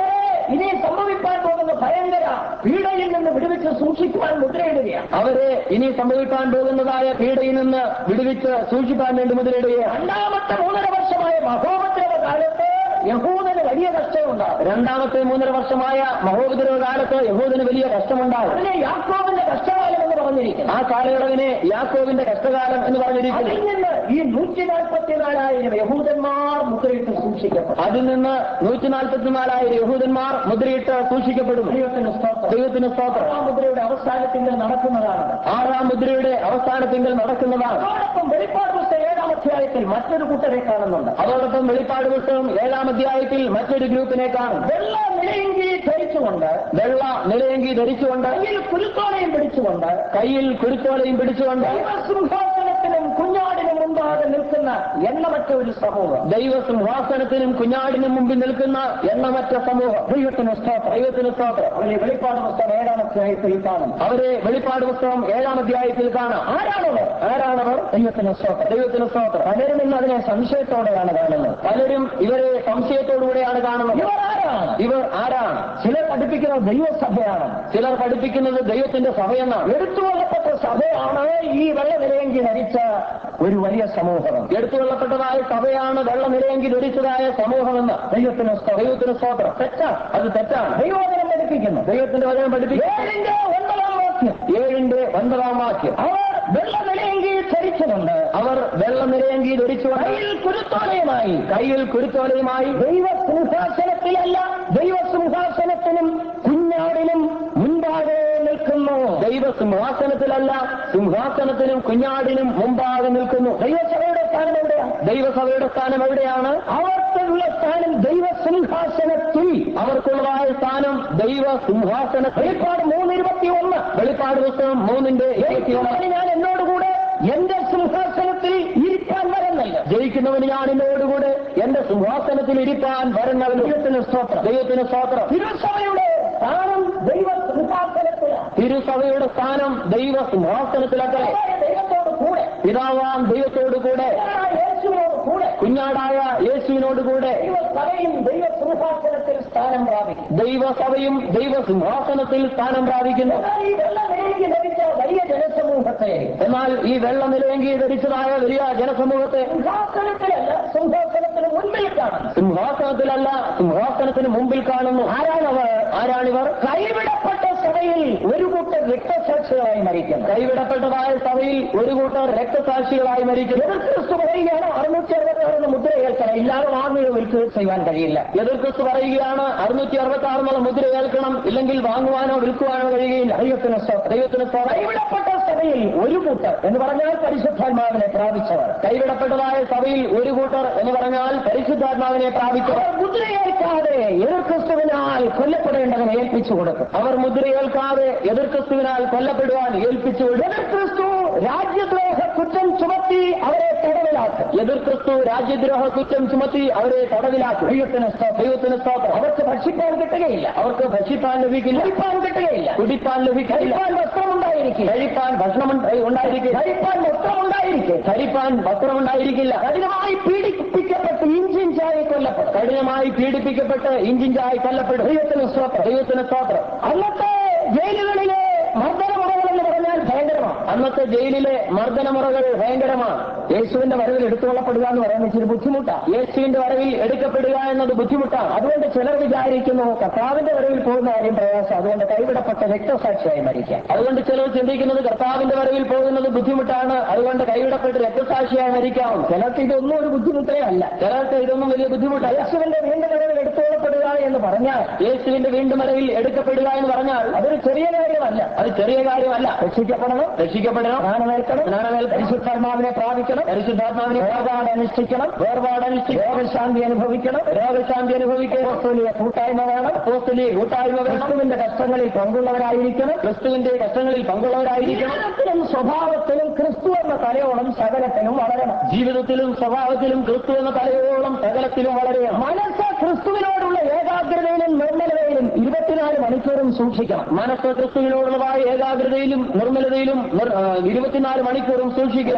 Speaker 2: ഇനി സംഭവിക്കാൻ പോകുന്ന ഭയങ്കര പീഡയിൽ നിന്ന് വിടുവിച്ച് സൂക്ഷിക്കുവാൻ മുദ്രയിടുകയാണ്. അവരെ ഇനി സംഭവിക്കാൻ പോകുന്നതായ പീഡയിൽ നിന്ന് വിടുവിച്ച് സൂക്ഷിക്കാൻ വേണ്ടി മുദ്രയിടുകയാണ്. രണ്ടാമത്തെ മൂന്നര വർഷമായ മഹോപദ്രവ കാലത്ത് യഹൂദന് വലിയ കഷ്ടമുണ്ടാകും. രണ്ടാമത്തെ മൂന്നര വർഷമായ മഹോപദ്രവ കാലത്ത് യഹൂദന് വലിയ കഷ്ടമുണ്ടാകും. അതിനെ യാക്കോബിന്റെ കഷ്ടകാലം എന്ന് പറഞ്ഞിരിക്കുന്നു. ആ കാലയളവിനെ യാക്കോബിന്റെ കഷ്ടകാലം എന്ന് പറഞ്ഞിരിക്കുന്നു. അതിൽ നിന്ന് ഈ നൂറ്റി നാൽപ്പത്തിനാലായിരം യഹൂദന്മാർ മുദ്രയിട്ട് സൂക്ഷിക്കപ്പെടും. അതിൽ നിന്ന് നൂറ്റി നാൽപ്പത്തിനാലായിരം യഹൂദന്മാർ മുദ്രയിട്ട് സൂക്ഷിക്കപ്പെടും. ദൈവത്തിന് സ്തോത്രം. ദൈവത്തിന് സ്തോത്രം. ആറാം മുദ്രയുടെ അവസാനത്തിങ്കിൽ നടക്കുന്നതാണ്. ആറാം മുദ്രയുടെ അവസാനത്തിങ്കിൽ നടക്കുന്നതാണ്. അതോടൊപ്പം വെളിപ്പാട് പുസ്തകം ഏഴാം അധ്യായത്തിൽ മറ്റൊരു കൂട്ടരെ കാണുന്നുണ്ട്. അതോടൊപ്പം വെളിപ്പാട് പുസ്തകം ഏഴാം അധ്യായത്തിൽ മറ്റൊരു ഗ്രൂപ്പിനെ കാണും. വെള്ള നിലയങ്കി ധരിച്ചുകൊണ്ട് വെള്ള നിലയങ്കി ധരിച്ചുകൊണ്ട് കയ്യിൽ കുരുത്തോലയും പിടിച്ചുകൊണ്ട് കയ്യിൽ കുരുത്തോലയും പിടിച്ചുകൊണ്ട് ദൈവസിംഹാസനത്തിനും കുഞ്ഞാടിനും മുമ്പാകെ നിൽക്കുന്ന എണ്ണമറ്റ ഒരു സമൂഹം. ദൈവസിംഹാസനത്തിനും കുഞ്ഞാടിനും മുമ്പിൽ നിൽക്കുന്ന എണ്ണമറ്റ സമൂഹം. ദൈവത്തിന് സ്തോത്രം. ദൈവത്തിന് സ്തോത്രം. അവരെ വെളിപ്പാട് പുസ്തകം ഏഴാം അധ്യായത്തിൽ കാണും. അവരെ വെളിപ്പാട് പുസ്തകം ഏഴാം അധ്യായത്തിൽ കാണാം. ആരാണവർ? ആരാണവർ? ദൈവത്തിന് സ്തോത്രം. ദൈവത്തിന് സ്തോത്രം. പലരും ഇന്ന് അതിനെ സംശയത്തോടെയാണ് കാണുന്നത്. പലരും ഇവരെ സംശയത്തോടുകൂടെയാണ് കാണുന്നത്. ഇവർ ആരാണ്? ഇവർ ആരാണ്? ചിലർ പഠിപ്പിക്കുന്നത് ദൈവസഭയാണ്, ചിലർ പഠിപ്പിക്കുന്നത് ദൈവത്തിന്റെ സഭയെന്നാണ്. എടുത്തുകൊള്ളപ്പെട്ട സഭയാണ് ഈ വെള്ള നിലയെങ്കിൽ ധരിച്ച ഒരു വലിയ സമൂഹം. എടുത്തുകൊള്ളപ്പെട്ടതായ സഭയാണ് വെള്ള നിലയെങ്കിൽ ധരിച്ചതായ സമൂഹമെന്ന് ദൈവത്തിന് ദൈവത്തിന് സ്തോത്രം. തെറ്റാണ്, അത് തെറ്റാണ്. ദൈവവചനം പഠിപ്പിക്കുന്നു. ദൈവത്തിന്റെ വചനം പഠിപ്പിക്കുന്നു. ഏഴിന്റെ ഒൻപതാം വാക്യം ഏഴിന്റെ ഒൻപതാം വാക്യം അവർ വെള്ള നിലയെങ്കിൽ ധരിച്ചുകൊണ്ട് അവർ വെള്ള നിലയെങ്കിൽ ധരിച്ചുകൊണ്ട് കയ്യിൽ കുരുത്തോലയുമായി കയ്യിൽ കുരുത്തോലയുമായി ദൈവസിംഹാസനത്തിലല്ല ദൈവസിംഹാസനത്തിനും കുഞ്ഞാടിനും മുൻപാകെ നിൽക്കുന്നു. ദൈവസിംഹാസനത്തിലല്ല സിംഹാസനത്തിനും കുഞ്ഞാടിനും മുമ്പാകെ നിൽക്കുന്നു. ദൈവസഭയുടെ സ്ഥാനം എവിടെയാണ്? ദൈവസഭയുടെ സ്ഥാനം എവിടെയാണ്? അവർക്കുള്ള സ്ഥാനം ദൈവസിംഹാസനത്തിൽ. അവർക്കുള്ളതായ സ്ഥാനം ദൈവസിംഹാസന. വെളിപ്പാട് മൂന്ന് ഇരുപത്തി ഒന്ന് വെളിപ്പാട് പുസ്തകം മൂന്നിന്റെ ഇരുപത്തി ഒന്ന് ഞാൻ എന്നോടുകൂടെ എന്റെ സിംഹാസനത്തിൽ ഇരിക്കാൻ വരുന്നില്ല. ജയിക്കുന്നവന് ഞാൻ എന്നോടുകൂടെ എന്റെ സിംഹാസനത്തിൽ ഇരിക്കാൻ വരുന്നവൻ. ദൈവത്തിന് സ്തോത്രം. ദൈവത്തിന് സ്തോത്രം. തിരുസഭയുടെ സ്ഥാനം ദൈവ സിംഹാസനത്തിലാണ്. തിരുസഭയുടെ സ്ഥാനം ദൈവ സിംഹാസനത്തിലൊക്കെ ദൈവത്തോട് കൂടെ പിതാവാം ദൈവത്തോടു കൂടെ യേശുവിനോട് കൂടെ കുഞ്ഞാടായ യേശുവിനോട് കൂടെ ദൈവസഭയും ദൈവ സിംഹാസനത്തിൽ സ്ഥാനം പ്രാപിക്കും. ദൈവസഭയും ദൈവ സിംഹാസനത്തിൽ സ്ഥാനം പ്രാപിക്കുന്നു. ഈ വെള്ള നിലയെങ്കിൽ ധരിച്ച വലിയ ജനസമൂഹത്തെ എന്നാൽ ഈ വെള്ള നിലയെങ്കിൽ ധരിച്ചതായ വലിയ ജനസമൂഹത്തെ സിംഹാസനത്തിലല്ല സിംഹാസനത്തിന് മുൻപിൽ കാണുന്നു. സിംഹാസനത്തിലല്ല സിംഹാസനത്തിന് മുമ്പിൽ കാണുന്നു. ആരാണവർ? ആരാണിവർ? കൈവിടപ്പെട്ട സഭയിൽ ഒരു കൂട്ടർ രക്തസാക്ഷികളായി മരിക്കുന്നു. കൈവിടപ്പെട്ടതായ സഭയിൽ ഒരു കൂട്ടർ രക്തസാക്ഷികളായി മരിക്കുന്നു. എതിർ ക്രിസ്തു പറയുകയാണ് അറുന്നൂറ്റി അറുപത്തി ആറിന് മുദ്ര ഏൽക്കണം, ഇല്ലാതെ വാങ്ങുകയോ വിൽക്കുകയോ ചെയ്യാൻ കഴിയില്ല. എതിർ ക്രിസ്തു പറയുകയാണ് അറുന്നൂറ്റി അറുപത്തി ആറിനുള്ള മുദ്ര ഏൽക്കണം, ഇല്ലെങ്കിൽ വാങ്ങുവാനോ വിൽക്കുവാനോ കഴിയുകയില്ല. ദൈവത്തിന് ദൈവത്തിന് കൈവിടപ്പെട്ട സഭയിൽ ഒരു കൂട്ടർ എന്ന് പറഞ്ഞാൽ പരിശുദ്ധാത്മാവിനെ പ്രാപിച്ചവർ. കൈവിടപ്പെട്ടതായ സഭയിൽ ഒരു കൂട്ടർ എന്ന് പറഞ്ഞാൽ പരിശുദ്ധാത്മാവിനെ പ്രാപിച്ചവർ മുദ്രയേൽക്കാതെ എതിർ ക്രിസ്തുവിനാൽ കൊല്ലപ്പെടേണ്ടവനെ ഏൽപ്പിച്ചു കൊടുക്കും. അവർ മുദ്രയേൽക്കാതെ എതിർ ക്രിസ്തുവിനാൽ കൊല്ലപ്പെടുവാൻ ഏൽപ്പിച്ചു കൊടുക്കും. എതിർ ക്രിസ്തു രാജ്യദ്രോഹ കുറ്റം ചുമത്തി അവരെ തടവിലാക്കും. എതിർ ക്രിസ്തു രാജ്യദ്രോഹ കുറ്റം ചുമത്തി അവരെ തടവിലാക്കും. ദൈവത്തിന് ദൈവത്തിന് സ്തോത്രം. അവർക്ക് ഭക്ഷിക്കാൻ കിട്ടുകയില്ല, അവർക്ക് ഭക്ഷിക്കാൻ ലഭിക്കില്ല. കുടിപ്പാൻ കിട്ടുകയില്ല, കുടിപ്പാൻ ലഭിക്കില്ല. വസ്ത്രം ഉണ്ടായിരിക്കും, ധരിപ്പാൻ ഭക്ഷണം ഉണ്ടായിരിക്കും. ധരിപ്പാൻ വസ്ത്രം ഉണ്ടായിരിക്കും, ധരിപ്പാൻ വസ്ത്രം ഉണ്ടായിരിക്കില്ല. കഠിനമായി പീഡിപ്പിക്കപ്പെട്ട് ഇഞ്ചിഞ്ചായി കൊല്ലപ്പെടും. കഠിനമായി പീഡിപ്പിക്കപ്പെട്ട് ഇഞ്ചിഞ്ചായി കൊല്ലപ്പെടും. ദൈവത്തിന് സ്തോത്രം. ദൈവത്തിന് സ്തോത്രം. അന്നത്തെ ജയിലുകളിലെ മർദ്ദനമുറകൾ എന്ന് പറഞ്ഞാൽ ഭയങ്കരമാണ്. അന്നത്തെ ജയിലിലെ മർദ്ദനമുറകൾ ഭയങ്കരമാണ്. യേശുവിന്റെ വരവിൽ എടുത്തുകൊള്ളപ്പെടുക എന്ന് പറയുന്നത് ഇച്ചിരി ബുദ്ധിമുട്ടാണ്. യേശുവിന്റെ വരവിൽ എടുക്കപ്പെടുക എന്നത് ബുദ്ധിമുട്ടാണ്. അതുകൊണ്ട് ചിലർ വിചാരിക്കുന്നു കർത്താവിന്റെ വരവിൽ പോകുന്ന കാര്യം പ്രയാസം, അതുകൊണ്ട് കൈവിടപ്പെട്ട രക്തസാക്ഷിയായി മരിക്കാം. അതുകൊണ്ട് ചിലർ ചിന്തിക്കുന്നത് കർത്താവിന്റെ വരവിൽ പോകുന്നത് ബുദ്ധിമുട്ടാണ്, അതുകൊണ്ട് കൈവിടപ്പെട്ട് രക്തസാക്ഷിയായി മരിക്കാം. ചിലർക്ക് ഇതൊന്നും ഒരു ബുദ്ധിമുട്ടേ അല്ല, ചിലർക്ക് ഇതൊന്നും വലിയ ബുദ്ധിമുട്ടല്ല. യേശുവിന്റെ വീണ്ടും വരവിൽ എടുത്തുകൊള്ളപ്പെടുക എന്ന് പറഞ്ഞാൽ യേശുവിന്റെ വീണ്ടും വരവിൽ എടുക്കപ്പെടുക എന്ന് പറഞ്ഞാൽ അതൊരു ചെറിയ കാര്യമല്ല, അത് ചെറിയ കാര്യമല്ല. രക്ഷിക്കപ്പെടണം, രക്ഷിക്കപ്പെടണം, സ്നാനമേൽക്കണം, സ്നാനമേൽ പരിശുദ്ധാത്മാവിനെ പ്രാപിക്കണം, പരിശുദ്ധാത്മാവിനെ വേർപാട് അനുഷ്ഠിക്കണം, വേർപാട് അനുഷ്ഠിക്കണം, രോഗശാന്തി അനുഭവിക്കണം, രോഗശാന്തി അനുഭവിക്കണം. അപ്പോസ്തലീയ കൂട്ടായ്മ വേണം, അപ്പോസ്തലീയ കൂട്ടായ്മ വേണം. ക്രിസ്തുവിന്റെ കഷ്ടങ്ങളിൽ പങ്കുള്ളവരായിരിക്കണം, ക്രിസ്തുവിന്റെ കഷ്ടങ്ങളിൽ പങ്കുള്ളവരായിരിക്കണം. ജീവിതത്തിലും സ്വഭാവത്തിലും ക്രിസ്തു എന്ന തലയോളം സകലത്തിലും വളരണം. ജീവിതത്തിലും സ്വഭാവത്തിലും ക്രിസ്തു എന്ന തലയോളം സകലത്തിലും വളരണം. മനസ്സ് ക്രിസ്തുവിനോടുള്ള ഏകാഗ്രതയിലും നിർമ്മലതയിലും ഇരുപത്തിനാല് മണിക്കൂറും സൂക്ഷിക്കണം. മനസ്സ് ക്രിസ്തുവിനോടുള്ളതായ ഏകാഗ്രതയിലും നിർമ്മലതയിലും ഇരുപത്തിനാല് മണിക്കൂറും സൂക്ഷിക്കണം.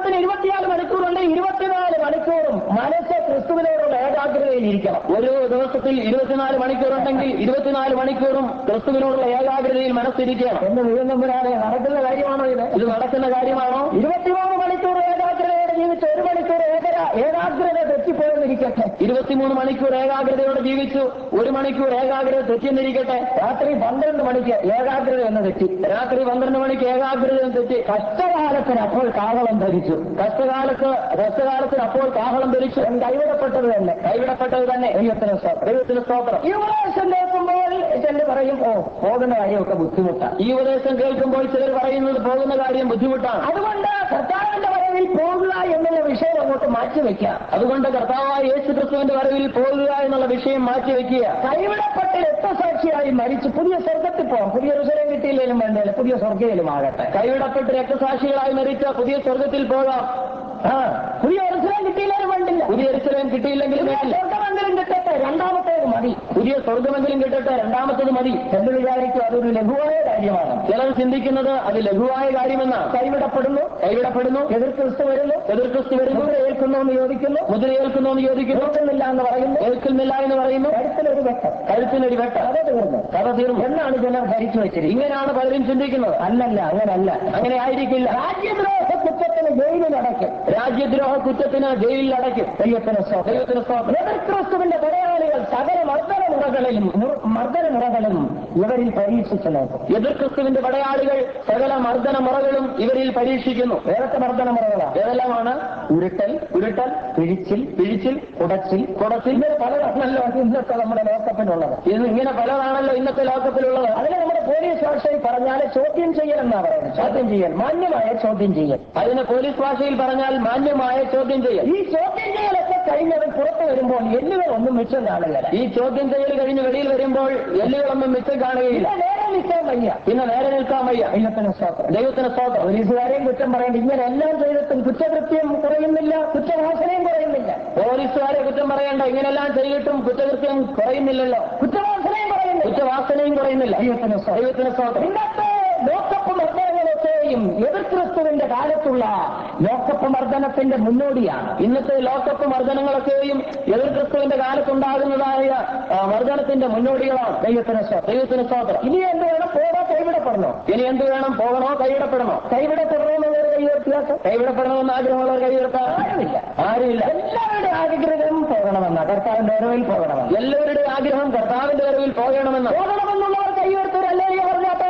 Speaker 2: ദിവസത്തിന് ഇരുപത്തിനാല് മണിക്കൂറുണ്ട്. ഇരുപത്തിനാല് മണിക്കൂറും മനസ്സ് ക്രിസ്തുവിനോടുള്ള ഏകാഗ്രതയിൽ ഇരിക്കണം. ഒരു ദിവസത്തിൽ ഇരുപത്തിനാല് മണിക്കൂറുണ്ടെങ്കിൽ ഇരുപത്തിനാല് മണിക്കൂറും ക്രിസ്തുവിനോടുള്ള ഏകാഗ്രതയിൽ മനസ്സിരിക്കണം എന്ന് വീണ്ടുമ്പോഴാണ് നടക്കുന്ന കാര്യമാണോ ഇത്? ഇത് നടക്കുന്ന കാര്യമാണോ? ഇരുപത്തിമൂന്ന് മണിക്കൂർ ഏകാഗ്രതയോടെ ജീവിച്ച് ഒരു മണിക്കൂർ ഏകര ഏകാഗ്രത തെറ്റിപ്പോയെന്നിരിക്കട്ടെ. ഇരുപത്തിമൂന്ന് മണിക്കൂർ ഏകാഗ്രതയോടെ ജീവിച്ചു, ഒരു മണിക്കൂർ ഏകാഗ്രത തെറ്റിയെന്നിരിക്കട്ടെ. രാത്രി പന്ത്രണ്ട് മണിക്ക് ഏകാഗ്രത എന്ന് തെറ്റി. രാത്രി പന്ത്രണ്ട് മണിക്ക് ഏകാഗ്രത എന്ന് തെറ്റി. കഷ്ടകാലത്തിന് അപ്പോൾ കാഹളം ധരിച്ചു. കഷ്ടകാലത്ത് കഷ്ടകാലത്തിന് അപ്പോൾ കാഹളം ധരിച്ചു. കൈവിടപ്പെട്ടത് തന്നെ കൈവിടപ്പെട്ടത് തന്നെ ദൈവത്തിന് സ്തോത്രം. ദൈവത്തിന് സ്തോത്രം. ഈ ഉപദേശം കേൾക്കുമ്പോൾ ചിലർ പറയും, ഓ പോകുന്ന കാര്യമൊക്കെ ബുദ്ധിമുട്ടാണ്. ഈ ഉപദേശം കേൾക്കുമ്പോൾ ചിലർ പറയുന്നത് പോകുന്ന കാര്യം ബുദ്ധിമുട്ടാണ്. അതുകൊണ്ട് കർത്താവിന്റെ വരവിൽ പോകുക എന്നുള്ള വിഷയം അങ്ങോട്ട് മാറ്റിവെക്കാം. അതുകൊണ്ട് കർത്താവായ യേശു ക്രിസ്തുവിന്റെ വരവിൽ പോകുക എന്നുള്ള വിഷയം മാറ്റിവെക്കുക. കൈവിടപ്പെട്ട് രക്തസാക്ഷിയായി മരിച്ച് പുതിയ സ്വർഗത്തിൽ പോകാം. പുതിയ ഋഷരം കിട്ടിയില്ലേലും വേണ്ടല്ലേ, പുതിയ സ്വർഗയിലും ആകട്ടെ. കൈവിടപ്പെട്ട് രക്തസാക്ഷികളായി മരിച്ച പുതിയ സ്വർഗത്തിൽ പോകാം. ആ പുതിയ ഋഷരം കിട്ടിയില്ലേലും വേണ്ടില്ല, പുതിയ ഋഷരം കിട്ടിയില്ലെങ്കിലും സ്വർഗമെങ്കിലും കിട്ടട്ടെ, രണ്ടാമത്തേത് മതി. പുതിയ സ്വർഗമെങ്കിലും കിട്ടട്ടെ, രണ്ടാമത്തേത് മതി എന്ന് വിചാരിക്കും. അതൊരു ലഘുവായ കാര്യമാണ്. ചിലർ ചിന്തിക്കുന്നത് അത് ലഘുവായ കാര്യമെന്നാണ്. കൈവിടപ്പെടുന്നു കൈവിടപ്പെടുന്നു എതിർ ക്രിസ്തു വരുന്നു എതിർ ക്രിസ്തു വരുന്നു മുദ്ര ഏൽക്കുന്നു എന്ന് ചോദിക്കുന്നു മുദ്ര ഏൽക്കുന്നു എന്ന് ചോദിക്കുന്നു ഏൽക്കുന്നില്ല എന്ന് പറയുന്നു ഏൽക്കുന്നില്ല എന്ന് പറയുന്നു കഴുത്തിനൊരു വെട്ടം കഴുത്തിനൊരു വെട്ടം കഥ തീർന്നു കഥ തീർന്നു എന്നാണ് ചിലർ ധരിച്ചു വെച്ചിരിക്കുന്നത്. ഇങ്ങനെയാണ് പലരും ചിന്തിക്കുന്നത്. അല്ലല്ല, അങ്ങനല്ല, അങ്ങനെ ആയിരിക്കില്ല. രാജ്യദ്രോഹ കുറ്റത്തിന് ജയിലിൽ അടയ്ക്കും. രാജ്യദ്രോഹ കുറ്റത്തിന് ജയിലിൽ അടയ്ക്കും. ദൈവത്തിന് ദൈവത്തിന് എതിർ ക്രിസ്തുവിന്റെ പടയാളികൾ സകല മർദ്ദന മുറകളിലും മർദ്ദന മുറകളും ഇവരിൽ പരീക്ഷിച്ചു നോക്കും. എതിർ ക്രിസ്തുവിന്റെ പടയാളികൾ സകല മർദ്ദന മുറകളും ഇവരിൽ പരീക്ഷിക്കുന്നു. ഏതൊക്കെ മർദ്ദന മുറകളാണ്? ഏതെല്ലാമാണ്? ഉരുട്ടൽ ഉരുട്ടൽ പിഴിച്ചിൽ പിഴിച്ചിൽ കുടച്ചിൽ കുടച്ചിൽ ഇങ്ങനെ പലതാണല്ലോ ഇന്നത്തെ നമ്മുടെ ലോകപ്പിലുള്ളത്. ഇത് ഇങ്ങനെ പലതാണല്ലോ ഇന്നത്തെ ലോകപ്പിലുള്ളത്. അതിന് നമ്മുടെ പോലീസ് ഭാഷയിൽ പറഞ്ഞാൽ ചോദ്യം ചെയ്യൽ എന്നാ പറയുന്നത്. ചോദ്യം ചെയ്യൽ, മാന്യമായ ചോദ്യം ചെയ്യൽ. അതിന് പോലീസ് ഭാഷയിൽ പറഞ്ഞാൽ മാന്യമായ ചോദ്യം ചെയ്യൽ. ഈ ചോദ്യം ചെയ്യലൊക്കെ കഴിഞ്ഞവൻ പുറത്തു വരുമ്പോൾ എല്ലുകളൊന്നും മിച്ചം കാണുകയില്ല. ഈ ചോദ്യം ചെയ്യൽ കഴിഞ്ഞ് വെളിയിൽ വരുമ്പോൾ എല്ലുകളൊന്നും മിച്ചം കാണുകയില്ല. നേരെ നിൽക്കാൻ വയ്യ, പിന്നെ നേരെ നിൽക്കാൻ വയ്യ. ദൈവത്തിന് സ്തോത്രം. ദൈവത്തിന് സ്തോത്രം. പോലീസുകാരെയും കുറ്റം പറയേണ്ട. ഇങ്ങനെ എല്ലാം ചെയ്തിട്ടും കുറ്റകൃത്യം കുറയുന്നില്ല, കുറ്റവാസനയും കുറയുന്നില്ല. പോലീസുകാരെ കുറ്റം പറയേണ്ട. ഇങ്ങനെല്ലാം ചെയ്തിട്ടും കുറ്റകൃത്യം കുറയുന്നില്ലല്ലോ, കുറ്റവാസനയും കുറയുന്നില്ല കുറ്റവാസനയും കുറയുന്നില്ല. ദൈവത്തിന് ദൈവത്തിന് സ്തോത്രം. ഇന്നത്തെ ലോകപ്പ് മർദ്ദനങ്ങളൊക്കെയും എതിർ ക്രിസ്തുവിന്റെ കാലത്തുള്ള ലോകപ്പ് മർദ്ദനത്തിന്റെ മുന്നോടിയാണ്. ഇന്നത്തെ ലോകപ്പ് മർദ്ദനങ്ങളൊക്കെയും എതിർ ക്രിസ്തുവിന്റെ കാലത്തുണ്ടാകുന്നതായ മർദ്ദനത്തിന്റെ മുന്നോടികളാണ്. ദൈവത്തിന് ദൈവത്തിന് സ്തോത്രം. ഇനി എന്ത് വേണം? പോകാൻ കൈവിടപ്പെടണോ? ഇനി എന്ത് വേണം? പോകണോ കൈവിടപ്പെടണോ? കൈവിടപ്പെടണമെന്നുള്ളവർ കൈവിടത്തിയാൽ കൈവിടപ്പെടണമെന്ന് ആഗ്രഹമുള്ളവർ കൈവിടത്താൻ ആരുമില്ല ആരുമില്ല. എല്ലാവരുടെ ആഗ്രഹം പോകണമെന്ന കർത്താവിന്റെ വരവിൽ പോകണമെന്ന്. എല്ലാവരുടെ ആഗ്രഹം കർത്താവിന്റെ വരവിൽ പോകണമെന്ന് പോകണമെന്നുള്ളവർ കൈവിടത്തവരല്ലേ പറഞ്ഞാട്ടെ.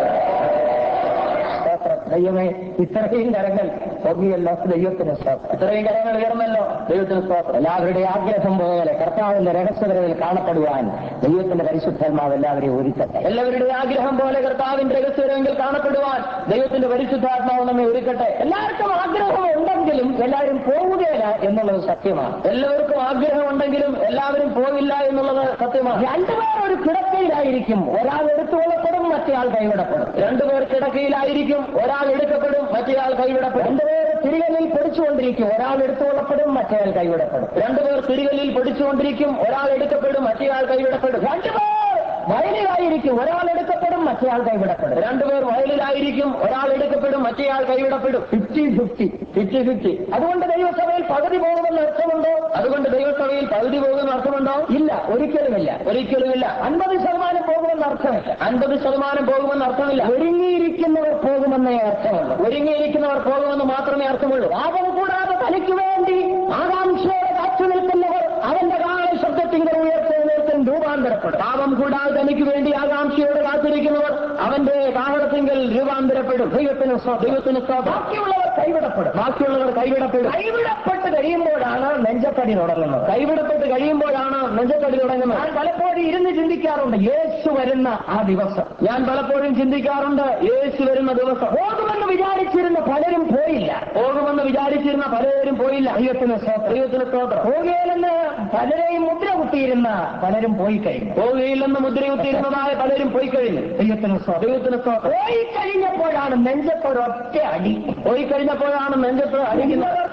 Speaker 2: ദൈവമേ, ഇത്രയും കരങ്ങൾ സ്വർഗീയല്ലോ. ദൈവത്തിന് സ്തോത്രം. ഇത്രയും കരങ്ങൾ ഉയർന്നല്ലോ. ദൈവത്തിന് സ്തോത്രം. എല്ലാവരുടെ ആഗ്രഹം പോലെ കർത്താവിന്റെ രഹസ്യതയിൽ കാണപ്പെടുവാൻ ദൈവത്തിന്റെ പരിശുദ്ധാത്മാവ് എല്ലാവരെയും ഒരുക്കട്ടെ. എല്ലാവരുടെ ആഗ്രഹം പോലെ കർത്താവിന്റെ രഹസ്യതയിൽ കാണപ്പെടുവാൻ ദൈവത്തിന്റെ പരിശുദ്ധാത്മാവ് നമ്മെ ഒരുക്കട്ടെ. എല്ലാവർക്കും ആഗ്രഹം ഉണ്ടെങ്കിലും എല്ലാവരും പോവുകയില്ല എന്നുള്ളത് സത്യമാണ്. എല്ലാവർക്കും ആഗ്രഹം ഉണ്ടെങ്കിലും എല്ലാവരും പോവില്ല എന്നുള്ളത് സത്യമാണ്. രണ്ടുപേർ ഒരു കിടക്കയിലായിരിക്കും, ഒരാൾ എടുത്തുകൊള്ളപ്പെടും, മറ്റേയാൾ കൈവിടപ്പെടും. രണ്ടുപേർ കിടക്കയിലായിരിക്കും, ഒരാൾ എടുക്കപ്പെടും, മറ്റേയാൾ കൈവിടപ്പെടും. രണ്ടുപേർ തിരികലിൽ പിടിച്ചുകൊണ്ടിരിക്കും, ഒരാൾ എടുത്തുകൊള്ളപ്പെടും, മറ്റേയാൾ കൈവിടപ്പെടും. രണ്ടുപേർ തിരികലിൽ പിടിച്ചുകൊണ്ടിരിക്കും, ഒരാൾ എടുക്കപ്പെടും, മറ്റേയാൾ കൈവിടപ്പെടും. രണ്ടുപേർ വയലിലായിരിക്കും, ഒരാൾ എടുക്കപ്പെടും, മറ്റേയാൾ കൈവിടപ്പെടും. രണ്ടുപേർ വയലിലായിരിക്കും, ഒരാൾ എടുക്കപ്പെടും, മറ്റേയാൾ കൈവിടപ്പെടും. ഫിഫ്റ്റി ഫിഫ്റ്റി ഫിഫ്റ്റി ഫിഫ്റ്റി അതുകൊണ്ട് ദൈവസഭയിൽ പകുതി പോകുമെന്ന് അർത്ഥമുണ്ടോ? അതുകൊണ്ട് ദൈവസഭയിൽ പകുതി പോകുന്ന അർത്ഥമുണ്ടോ? ഇല്ല, ഒരിക്കലുമില്ല ഒരിക്കലുമില്ല. അൻപത് ശതമാനം പോകുമെന്ന് അർത്ഥമില്ല. അൻപത് ശതമാനം പോകുമെന്ന് അർത്ഥമില്ല. ഒരുങ്ങിയിരിക്കുന്നവർ പോകുമെന്നേ അർത്ഥമുള്ളൂ. ഒരുങ്ങിയിരിക്കുന്നവർ പോകുമെന്ന് മാത്രമേ അർത്ഥമുള്ളൂ. പാപം കൂടാതെ തനിക്ക് വേണ്ടി ആകാംക്ഷയോടെ കാത്തു നിൽക്കുന്നവർ അവന്റെ കാല ശബ്ദത്തിങ്കൽ ഉയർത്തുന്നവർക്കും രൂപാന്തരപ്പെടും. പാപം കൂടാതെ തനിക്ക് വേണ്ടി ആകാംക്ഷയോടെ കാത്തിരിക്കുന്നവർ അവന്റെ കാഹളത്തിങ്കൽ രൂപാന്തരപ്പെടും. ദൈവത്തിന് ദൈവത്തിന് ബാക്കിയുള്ളവർ കൈവിടപ്പെടും. ബാക്കിയുള്ളവർ കൈവിടപ്പെടും. കൈവിടപ്പെട്ട് കഴിയുമ്പോഴാണ് നെഞ്ചത്തടി തുടങ്ങുന്നത്. കൈവിടപ്പെട്ട് കഴിയുമ്പോഴാണ് നെഞ്ചത്തടി തുടങ്ങുന്നത്. ഞാൻ പലപ്പോഴും ഇരുന്ന് ചിന്തിക്കാറുണ്ട്, യേശു വരുന്ന ആ ദിവസം. ഞാൻ പലപ്പോഴും ചിന്തിക്കാറുണ്ട്, യേശു വരുന്ന ദിവസം. പോകുമെന്ന് വിചാരിച്ചിരുന്ന പലരും പോയില്ല. പോകുമെന്ന് വിചാരിച്ചിരുന്ന പലരും പോയില്ല. ദൈവത്തിന് ദൈവത്തിന് സ്തോത്രം. പോകുകയില്ലെന്ന് പലരെയും മുദ്ര കുത്തിയിരുന്ന പലരും പോയി കഴിഞ്ഞു. പോകുകയില്ലെന്ന് മുദ്ര കുത്തിയിരുന്നതായ പലരും പോയി കഴിഞ്ഞു. ദൈവത്തിന് ദൈവത്തിന് സ്തോത്രം. പോയി കഴിഞ്ഞപ്പോഴാണ് നെഞ്ചത്തൊരൊറ്റ അടി. പോയി കഴിഞ്ഞപ്പോഴാണ് നെഞ്ചത്ത് അടിക്കുന്നത്. കർത്താവേ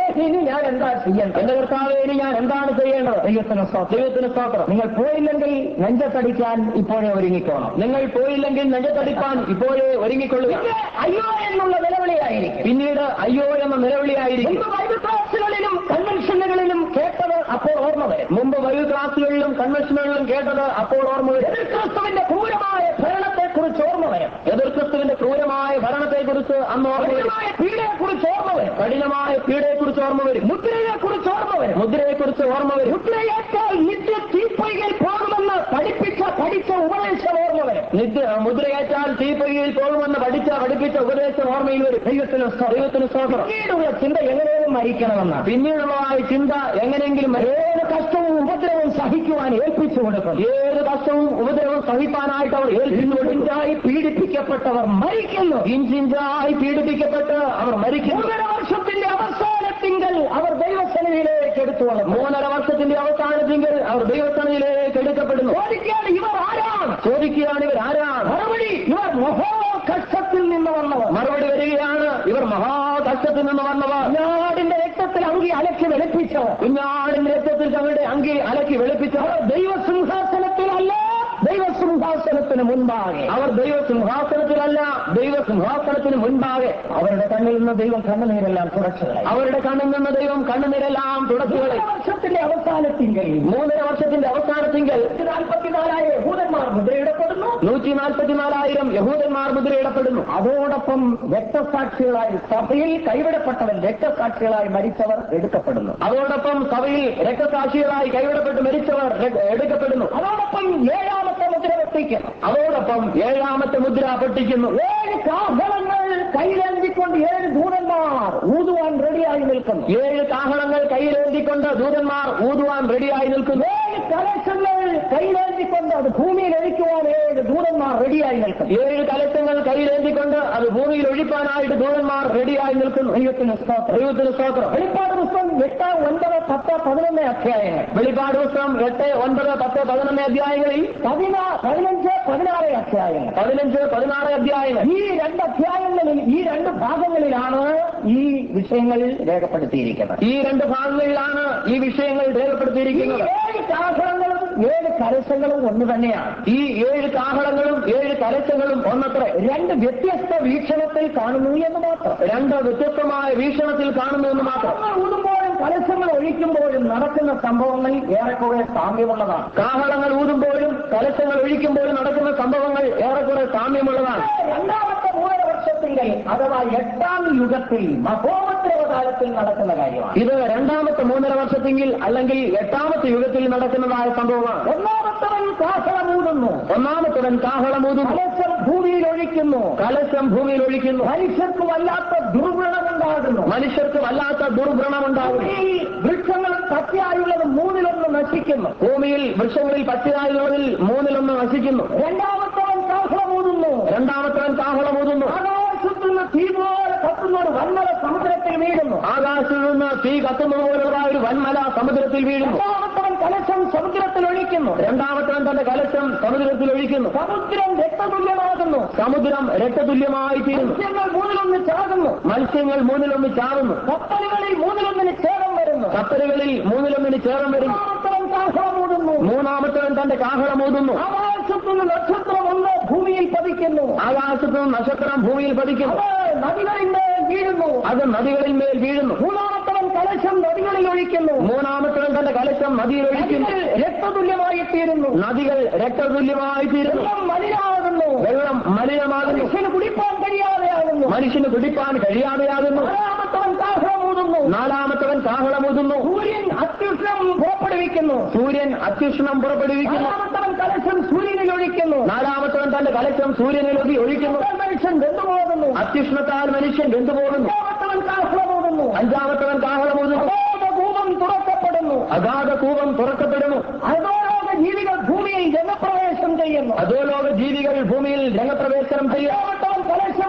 Speaker 2: ഇനി ഞാൻ എന്താ ചെയ്യേണ്ടത്? എന്റെ കർത്താവേ, ഇനി ഞാൻ എന്താണ് ചെയ്യേണ്ടത്? ദൈവത്തിന് സ്തോത്രം, ദൈവത്തിന് സ്തോത്രം. നിങ്ങൾ പോയില്ലെങ്കിൽ നെഞ്ചത്തടിക്കാൻ ഇപ്പോഴേ ഒരുങ്ങിക്കോണം. നിങ്ങൾ പോയില്ലെങ്കിൽ നെഞ്ചത്തടിക്കാൻ ഇപ്പോഴേ ഒരുങ്ങിക്കൊള്ളുക. അയ്യോ എന്നുള്ള നിലവിളിയായിരിക്കും, പിന്നീട് അയ്യോ എന്ന നിലവിളിയായിരിക്കും. ബൈബിൾ ക്ലാസുകളിലും കൺവെൻഷനുകളിലും കേട്ടത് അപ്പോൾ ഓർമ്മ വരും. മുമ്പ് ബൈബിൾ ക്ലാസുകളിലും കൺവെൻഷനുകളിലും കേട്ടത് അപ്പോൾ ഓർമ്മ വരും. എതിർ ക്രിസ്തുവിന്റെ ക്രൂരമായ ഭരണത്തെക്കുറിച്ച് ഓർമ്മ വരും. എതിർ ക്രിസ്തുവിന്റെ ക്രൂരമായ ഭരണത്തെക്കുറിച്ച് അന്ന് ഓർമ്മ വരും. പീഡയെക്കുറിച്ച് ഓർമ്മ വരും. കഠിനമായ പീഡയെക്കുറിച്ച് ഓർമ്മ വരും. മുദ്രയെക്കുറിച്ച് ഓർമ്മ വരും. മുദ്രയെക്കുറിച്ച് ഓർമ്മ വരും. മുദ്രയേറ്റാൽ നിത്യ തീപ്പൊയ്കയിൽ പോകുമെന്ന് പഠിപ്പിച്ച പഠിച്ച ഉപദേശം ഓർമ്മ വരും. നിത്യ മുദ്രയേറ്റാൽ തീപ്പൊയ്കയിൽ പോകുമെന്ന് പഠിച്ച പഠിപ്പിച്ച ഉപദേശം ഓർമ്മയിൽ വരും. ദൈവത്തിന് ദൈവത്തിന് സ്തോത്രം. പിന്നീടുള്ള ചിന്ത എങ്ങനെയും മരിക്കണമെന്ന്, പിന്നീടുള്ളതായ ചിന്ത എങ്ങനെയെങ്കിലും ഏത് കഷ്ടവും ഉപദ്രവവും സഹിക്കുവാൻ ഏൽപ്പിച്ചു കൊടുക്കും. ഏത് കഷ്ടവും ഉപദ്രവവും സഹിക്കാനായിട്ട് അവർ ഇഞ്ചിഞ്ചായി പീഡിപ്പിക്കപ്പെട്ടവർ മരിക്കുന്നു. ഇഞ്ചിഞ്ചായി പീഡിപ്പിക്കപ്പെട്ട് അവർ മരിക്കുന്നു. മൂന്നര വർഷത്തിന്റെ അവസാനത്തിങ്കൽ അവർ ദൈവസന്നിധിയിലേക്ക് എടുത്തു വന്നു. മൂന്നര വർഷത്തിന്റെ അവസാനത്തിങ്കൽ അവർ ദൈവസന്നിധിയിലേക്ക് എടുക്കപ്പെടുന്നു. ചോദിക്കുകയാണ്, ഇവർ ആരാണ്? ചോദിക്കുകയാണ്, ഇവർ ആരാണ്? മറുപടി, ഇവർ മഹാകഷ്ടത്തിൽ നിന്ന് വന്നവർ. മറുപടി വരികയാണ്, ഇവർ മഹാകഷ്ടത്തിൽ നിന്ന് വന്നവർ. കുഞ്ഞാടിന്റെ രക്തത്തിൽ അങ്കി അലക്കി വെളുപ്പിച്ചവർ. കുഞ്ഞാടിന്റെ രക്തത്തിൽ തങ്ങളുടെ അങ്കി അലക്കി വെളുപ്പിച്ചവർ ദൈവസിംഹാസനത്തിലല്ല, ദൈവസിംഹാസനത്തിന് മുൻപാകെ. അവർ ദൈവസിംഹാസനത്തിലല്ല, ദൈവസിംഹാസനത്തിന് മുൻപാകെ. അവരുടെ കണ്ണിൽ നിന്ന് ദൈവം കണ്ണുനീരെല്ലാം തുടച്ചുകളെ. അവരുടെ കണ്ണിൽ നിന്ന് ദൈവം കണ്ണുനീരെല്ലാം തുടച്ചുകളെ. വർഷത്തിന്റെ അവസാനത്തിങ്കിൽ, മൂന്നര വർഷത്തിന്റെ അവസാനത്തിങ്കിൽ നാൽപ്പത്തിനാലായിരം യഹൂദന്മാർ മുദ്രയിടപ്പെടുന്നു. നൂറ്റി നാൽപ്പത്തിനാലായിരം യഹൂദന്മാർ മുദ്രയിടപ്പെടുന്നു. അതോടൊപ്പം രക്തസാക്ഷികളായി സഭയിൽ കൈവിടപ്പെട്ടവർ, രക്തസാക്ഷികളായി മരിച്ചവർ എടുക്കപ്പെടുന്നു. അതോടൊപ്പം സഭയിൽ രക്തസാക്ഷികളായി കൈവിടപ്പെട്ട് മരിച്ചവർ എടുക്കപ്പെടുന്നു. അതോടൊപ്പം ഏഴാമത്തെ മുദ്ര പൊട്ടിക്കുന്നു. അതോടൊപ്പം ഏഴാമത്തെ മുദ്ര പൊട്ടിക്കുന്നു. ഏഴ് കാഹളങ്ങൾ കയ്യിലേന്തിക്കൊണ്ട് ഏഴ് ദൂതന്മാർ ഊതുവാൻ റെഡിയായി നിൽക്കുന്നു. ഏഴ് കാഹളങ്ങൾ കയ്യിലേന്തിക്കൊണ്ട് ദൂതന്മാർ ഊതുവാൻ റെഡിയായി നിൽക്കുന്നു. ഏഴ് കലശങ്ങൾ കയ്യിലേന്തിക്കൊണ്ട് അത് ഭൂമിയിൽ ഒഴിക്കുവാൻ ഏഴ് ദൂതന്മാർ റെഡിയായി നിൽക്കുന്നു. ഏഴ് കലശങ്ങൾ കയ്യിലേന്തിക്കൊണ്ട് അത് ഭൂമിയിൽ ഒഴിപ്പാനായിട്ട് ദൂതന്മാർ റെഡിയായി നിൽക്കുന്നു. ദൈവത്തിന് സ്തോത്രം, ദൈവത്തിന് സ്തോത്രം. വെളിപ്പാട് പുസ്തകം എട്ട് ഒൻപത് പത്ത് പതിനൊന്ന് അധ്യായങ്ങൾ. വെളിപ്പാട് പുസ്തകം എട്ട് ഒൻപത് പത്ത് പതിനൊന്ന് അധ്യായങ്ങളിൽ പതിനാ പതിനഞ്ച് പതിനാറ് അധ്യായങ്ങൾ. പതിനഞ്ച് പതിനാറ് അധ്യായങ്ങൾ. ഈ രണ്ട് അധ്യായങ്ങളിൽ, ഈ രണ്ട് ഭാഗങ്ങളിലാണ് ഈ വിഷയങ്ങൾ രേഖപ്പെടുത്തിയിരിക്കുന്നത്. ഈ രണ്ട് ഭാഗങ്ങളിലാണ് ഈ വിഷയങ്ങൾ രേഖപ്പെടുത്തിയിരിക്കുന്നത്. ഏഴ് കാഹളങ്ങളും ഏഴ് കലശങ്ങളും ഒന്ന് തന്നെയാണ്. ഈ ഏഴ് കാഹളങ്ങളും ഏഴ് കലശങ്ങളും ഒന്നത്ര. രണ്ട് വ്യത്യസ്ത വീക്ഷണത്തിൽ കാണുന്നു എന്ന് മാത്രം. രണ്ട് വ്യത്യസ്തമായ വീക്ഷണത്തിൽ കാണുന്നു എന്ന് മാത്രം. ഊതുമ്പോഴും കലശങ്ങൾ ഒഴിക്കുമ്പോഴും നടക്കുന്ന സംഭവങ്ങൾ ഏറെക്കുറെ സാമ്യമുള്ളതാണ്. കാഹളങ്ങൾ ഊതുമ്പോഴും കലശങ്ങൾ ഒഴിക്കുമ്പോഴും നടക്കുന്ന സംഭവങ്ങൾ ഏറെക്കുറെ സാമ്യമുള്ളതാണ്. രണ്ടാമത്തെ മൂന്നര വർഷത്തിങ്കൽ അഥവാ എട്ടാം യുഗത്തിൽ മഹോപദ്രവകാലത്തിൽ നടക്കുന്ന കാര്യമാണ്. ഇത് രണ്ടാമത്തെ മൂന്നര വർഷത്തിങ്കിൽ അല്ലെങ്കിൽ എട്ടാമത്തെ യുഗത്തിൽ നടക്കുന്നതായ സംഭവമാണ്. ഒന്നാമത്തവൻ കാഹളമൂതുന്നു. ഒന്നാമത്തവൻ കാഹളമൂതുന്നു. കലശം ഭൂമിയിൽ ഒഴിക്കുന്നു. കലശം ഭൂമിയിൽ ഒഴിക്കുന്നു. മനുഷ്യർക്ക് വല്ലാത്ത ദുർവ്രണമുണ്ടാകുന്നു. മനുഷ്യർക്ക് വല്ലാത്ത ദുർവ്രണമുണ്ടാകുന്നു. വൃക്ഷങ്ങൾ പച്ചയായുള്ളത് മൂന്നിലൊന്ന് നശിക്കുന്നു. ഭൂമിയിൽ വൃക്ഷങ്ങളിൽ പച്ചയായുള്ളതിൽ മൂന്നിലൊന്ന് നശിക്കുന്നു. രണ്ടാമത്തവൻ കാഹളമൂതുന്നു. രണ്ടാമത്തവൻ കാഹളമൂതുന്നു. ആകാശത്തു നിന്ന് തീ പോലെ കത്തുന്ന ഒരു വന്മല സമുദ്രത്തിൽ വീഴുന്നു. ആകാശത്തു നിന്ന് തീ കത്തുന്ന പോലുള്ള ഒരു വന്മല സമുദ്രത്തിൽ വീഴുന്നു. രണ്ടാമത്തവൻ കലശം സമുദ്രത്തിൽ ഒഴിക്കുന്നു. രണ്ടാമത്തവൻ തന്റെ കലശം സമുദ്രത്തിൽ ഒഴിക്കുന്നു. സമുദ്രം രക്തതുല്യമാകുന്നു. സമുദ്രം രക്തതുല്യമായി തീരുന്നു. മത്സ്യങ്ങൾ മൂന്നിലൊന്ന് ചാകുന്നു. മത്സ്യങ്ങൾ മൂന്നിലൊന്ന് ചാകുന്നു. കപ്പലുകളിൽ മൂന്നിലൊന്നിന് ഛേദം വരുന്നു. കപ്പലുകളിൽ മൂന്നിലൊന്നിന് ഛേദം വരുന്നു. മൂന്നാമത്തവൻ കാഹളമൂതുന്നു. മൂന്നാമത്തവൻ തന്റെ കാഹളമൂതുന്നു. ആകാശത്തുനിന്ന് നക്ഷത്രം ഒന്ന് ഭൂമിയിൽ പതിക്കുന്നു. ആകാശത്തുനിന്ന് നക്ഷത്രം ഭൂമിയിൽ പതിക്കുന്നു. നദികളിന്മേൽ വീഴുന്നു. അത് നദികളിൽ മേൽ വീഴുന്നു. മൂന്നാമത്തവൻ കലശം നദികളിൽ ഒഴിക്കുന്നു. മൂന്നാമത്തവൻ തന്റെ കലശം നദിയിൽ ഒഴിക്കുന്നു. രക്തതുല്യമായി തീരുന്നു. നദികൾ രക്തതുല്യമായി തീരുന്നു. വെള്ളം മലിനമാകുന്നു. വെള്ളം മലിനമാകുന്നു. മനുഷ്യന് കുടിപ്പാൻ കഴിയാതെയാകുന്നു. മനുഷ്യന് കുടിപ്പാൻ കഴിയാതെയാകുന്നു. നാലാമത്തവൻ കാഹളമൂതുന്നു. നാലാമത്തവൻ കാഹളമൂതുന്നു. സൂര്യൻ അത്യുഷ്ണം പുറപ്പെടുവിക്കുന്നു. സൂര്യൻ അത്യുഷ്ണം പുറപ്പെടുവിക്കുന്നു. നാലാമത്തവൻ കലശം സൂര്യനിൽ ഒഴിക്കുന്നു. നാലാമത്തവൻ തന്റെ കലശം സൂര്യനിൽ ഒഴിക്കുന്നു. മനുഷ്യൻ വെന്തുപോകുന്നു. അത്യുഷ്ണത്താൽ മനുഷ്യൻ വെന്തുപോകുന്നു. അഞ്ചാമത്തവൻ കാഹളമൂതുന്നു. അഞ്ചാമത്തവൻ കാഹളമൂതുന്നു. അഗാധകൂപം തുറക്കപ്പെടുന്നു. അഗാധകൂപം തുറക്കപ്പെടുന്നു. അധോലോക ജീവികൾ ഭൂമിയിൽ രംഗപ്രവേശം ചെയ്യുന്നു. അധോലോക ജീവികൾ ഭൂമിയിൽ രംഗപ്രവേശനം ചെയ്യുന്നു. കലശം മൃഗത്തിന്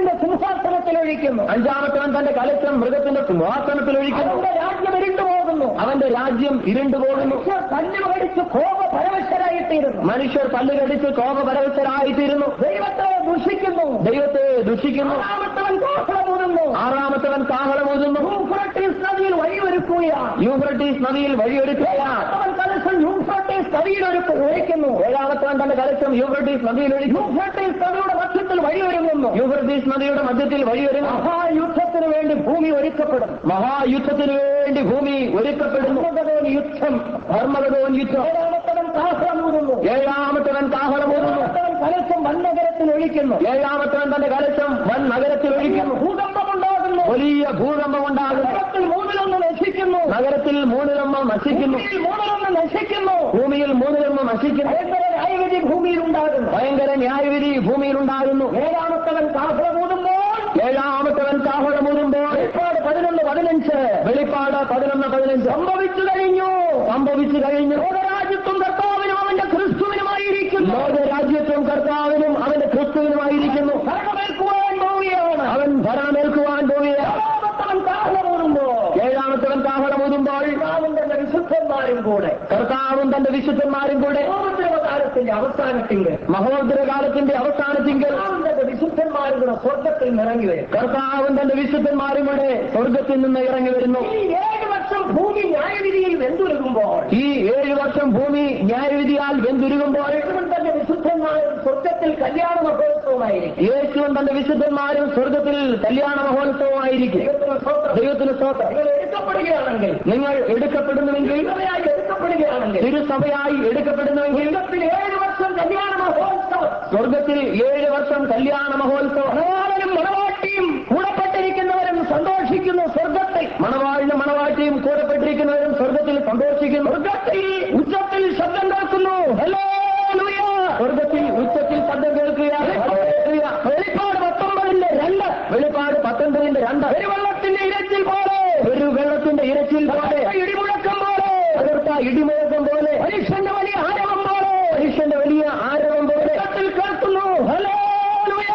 Speaker 2: മൃഗത്തിന്റെ സിംഹാസനത്തിൽ ഒഴിക്കുന്നു. അഞ്ചാമത്തവൻ തന്റെ കലശം മൃഗത്തിന്റെ സിംഹാസനത്തിൽ ഒഴിക്കുന്നു. അവന്റെ രാജ്യം ഇരുണ്ടു പോകുന്നു. അവന്റെ രാജ്യം ഇരുണ്ടു പോകുന്നു. പല്ലുകടിച്ച് കോപപരവശരായിത്തീരുന്നു. മനുഷ്യർ പല്ലുകടിച്ച് കോപപരവശരായിത്തീരുന്നു. ദൈവത്തെ ദുഷിക്കുന്നു. ദൈവത്തെ ദുഷിക്കുന്നു. ആറാമത്തവൻ കാഹളമൂതുന്നു. ആറാമത്തവൻ കാഹളമൂതുന്നു. യൂഫ്രട്ടീസ് നദിയിൽ വഴിയൊരുക്കുകയാണ്. യൂഫ്രട്ടീസ് നദിയിൽ വഴിയൊരുക്കുകയാണ്. അവൻ കലശം യൂഫ്രട്ടീസ് നദിയിൽ ഒഴിക്കുന്നു. ഏഴാമത്തവൻ തന്റെ കലശം യൂഫ്രട്ടീസ് നദിയിൽ ഒഴിക്കും. യൂഫ്രട്ടീസ് നദിയുടെ മധ്യത്തിൽ വഴിയൊരുങ്ങുന്നു. യൂഫ്രട്ടീസ് നദിയുടെ മധ്യത്തിൽ വഴിയൊരുങ്ങും. മഹായുദ്ധത്തിന് വേണ്ടി ഭൂമി ഒരുക്കപ്പെടും. മഹായുദ്ധത്തിന് വേണ്ടി ഭൂമി ഒരുക്കപ്പെടുന്നു. യുദ്ധം ധർമ്മഗതോൻ യുദ്ധം. ഏഴാമത്തവൻ കാഹളമൂതുന്നു. ഏഴാമത്തവൻ കാഹളമൂതുന്നു. കലശം വൻ നഗരത്തിൽ ഒഴിക്കുന്നു. ഏഴാമത്തവൻ തന്റെ കലശം വൻ നഗരത്തിൽ ഒഴിക്കുന്നു. ഭൂകമ്പമുണ്ടാകുന്നു. വലിയ ഭൂകമ്പമുണ്ടാകുന്നു. നഗരത്തിൽ മൂന്നിലൊന്ന് നശിക്കുന്നു. നഗരത്തിൽ മൂന്നിലൊന്ന് നശിക്കുന്നു. മൂന്നിലൊന്ന് നശിക്കുന്നു. ഭൂമിയിൽ മൂന്നിലൊന്ന് നശിക്കുന്നു. ഭയങ്കര ന്യായവിധി ഭൂമിയിൽ ഉണ്ടാകുന്നു. ഭയങ്കര ന്യായവിധി ഭൂമിയിൽ ഉണ്ടാകുന്നു. ഏഴാമത്തവൻ കാഹളമൂതുമ്പോൾ ഏഴാമത്തവൻ കാഹളമൂതുമ്പോൾ വെളിപ്പാട് പതിനൊന്ന് പതിനഞ്ച് വെളിപ്പാട് പതിനൊന്ന് പതിനഞ്ച് സംഭവിച്ചു കഴിഞ്ഞു. സംഭവിച്ചു കഴിഞ്ഞു. ലോകരാജ്യത്വം കർത്താവിനും അവന്റെ ക്രിസ്തുവിനുമായിരിക്കുന്നു. ലോകരാജ്യത്വം കർത്താവിനും അവന്റെ ക്രിസ്തുവിനുമായിരിക്കുന്നു. ഭരണമേൽക്കുവാൻ പോവുകയാണ്. അവൻ ഭരണമേൽക്കുവാൻ പോവുകയാണ്. ഏഴാമത്തവൻ കാഹളമൂതുമ്പോൾ ഏഴാമത്തവൻ കാഹളമൂതുമ്പോൾ കർത്താവും തന്റെ വിശുദ്ധന്മാരും കൂടെ കർത്താവും തന്റെ വിശുദ്ധന്മാരും കൂടെ മഹോദരകാലത്തിന്റെ അവസാനത്തിങ്കൽ മഹോദരകാലത്തിന്റെ അവസാനത്തിങ്കൽ തന്റെ വിശുദ്ധന്മാരും കൂടെ സ്വർഗത്തിൽ നിറങ്ങി വരും. കർത്താവും തന്റെ വിശുദ്ധന്മാരും കൂടെ സ്വർഗത്തിൽ നിന്ന് ഇറങ്ങി വരുന്നു. ഈ ഏഴ് വർഷം ഭൂമി ന്യായവിധിയിൽ വെന്തുരുകുമ്പോൾ ഈ ഏഴ് വർഷം ഭൂമി ന്യായവിധിയാൽ വെന്തുരുകുമ്പോൾ യേശുവും തന്റെ വിശുദ്ധന്മാരും സ്വർഗത്തിൽ കല്യാണ മഹോത്സവമായിരിക്കും. യേശുവും തന്റെ വിശുദ്ധന്മാരും സ്വർഗത്തിൽ കല്യാണ മഹോത്സവമായിരിക്കും. ദൈവത്തിന് സ്തോത്രം. നിങ്ങൾ എടുക്കപ്പെടുകയാണെങ്കിൽ നിങ്ങൾ എടുക്കപ്പെടുന്നുവെങ്കിൽ എടുക്കപ്പെടുകയാണെങ്കിൽ തിരുസഭയായി എടുക്കപ്പെടുന്നുവെങ്കിൽ ഏഴ് വർഷം കല്യാണ മഹോത്സവം സ്വർഗത്തിൽ ഏഴ് വർഷം കല്യാണ മഹോത്സവം. മണവാളനും മണവാട്ടിയും കൂടപ്പെട്ടിരിക്കുന്നവരും സന്തോഷിക്കുന്നു. സ്വർഗത്തിൽ മണവാളിനും മണവാട്ടിയും കൂടപ്പെട്ടിരിക്കുന്നവരും സ്വർഗത്തിൽ സന്തോഷിക്കുന്നു. സ്വർഗത്തിൽ ഉച്ചത്തിൽ ശബ്ദം കേൾക്കുന്നു. ഹല്ലേലൂയ. സ്വർഗത്തിൽ ഉച്ചത്തിൽ ശബ്ദം കേൾക്കുകയാണ്. വെളിപ്പാട് പത്തൊമ്പതിന്റെ രണ്ട് വെളിപ്പാട് പത്തൊമ്പതിന്റെ രണ്ട് ഒരു വെള്ളത്തിന്റെ ഇരച്ചിൽ പോലെ ഒരു വെള്ളത്തിന്റെ ഇരച്ചിൽ പോലെ ഇടിമുഴക്കം പോലെ അതിർത്ത ഇടിമുഴക്കം പോലെ മനുഷ്യന്റെ വലിയ ആരവം പോലെ മനുഷ്യന്റെ വലിയ ആരവം പോലെ കേൾക്കുന്നു. ഹല്ലേലൂയ.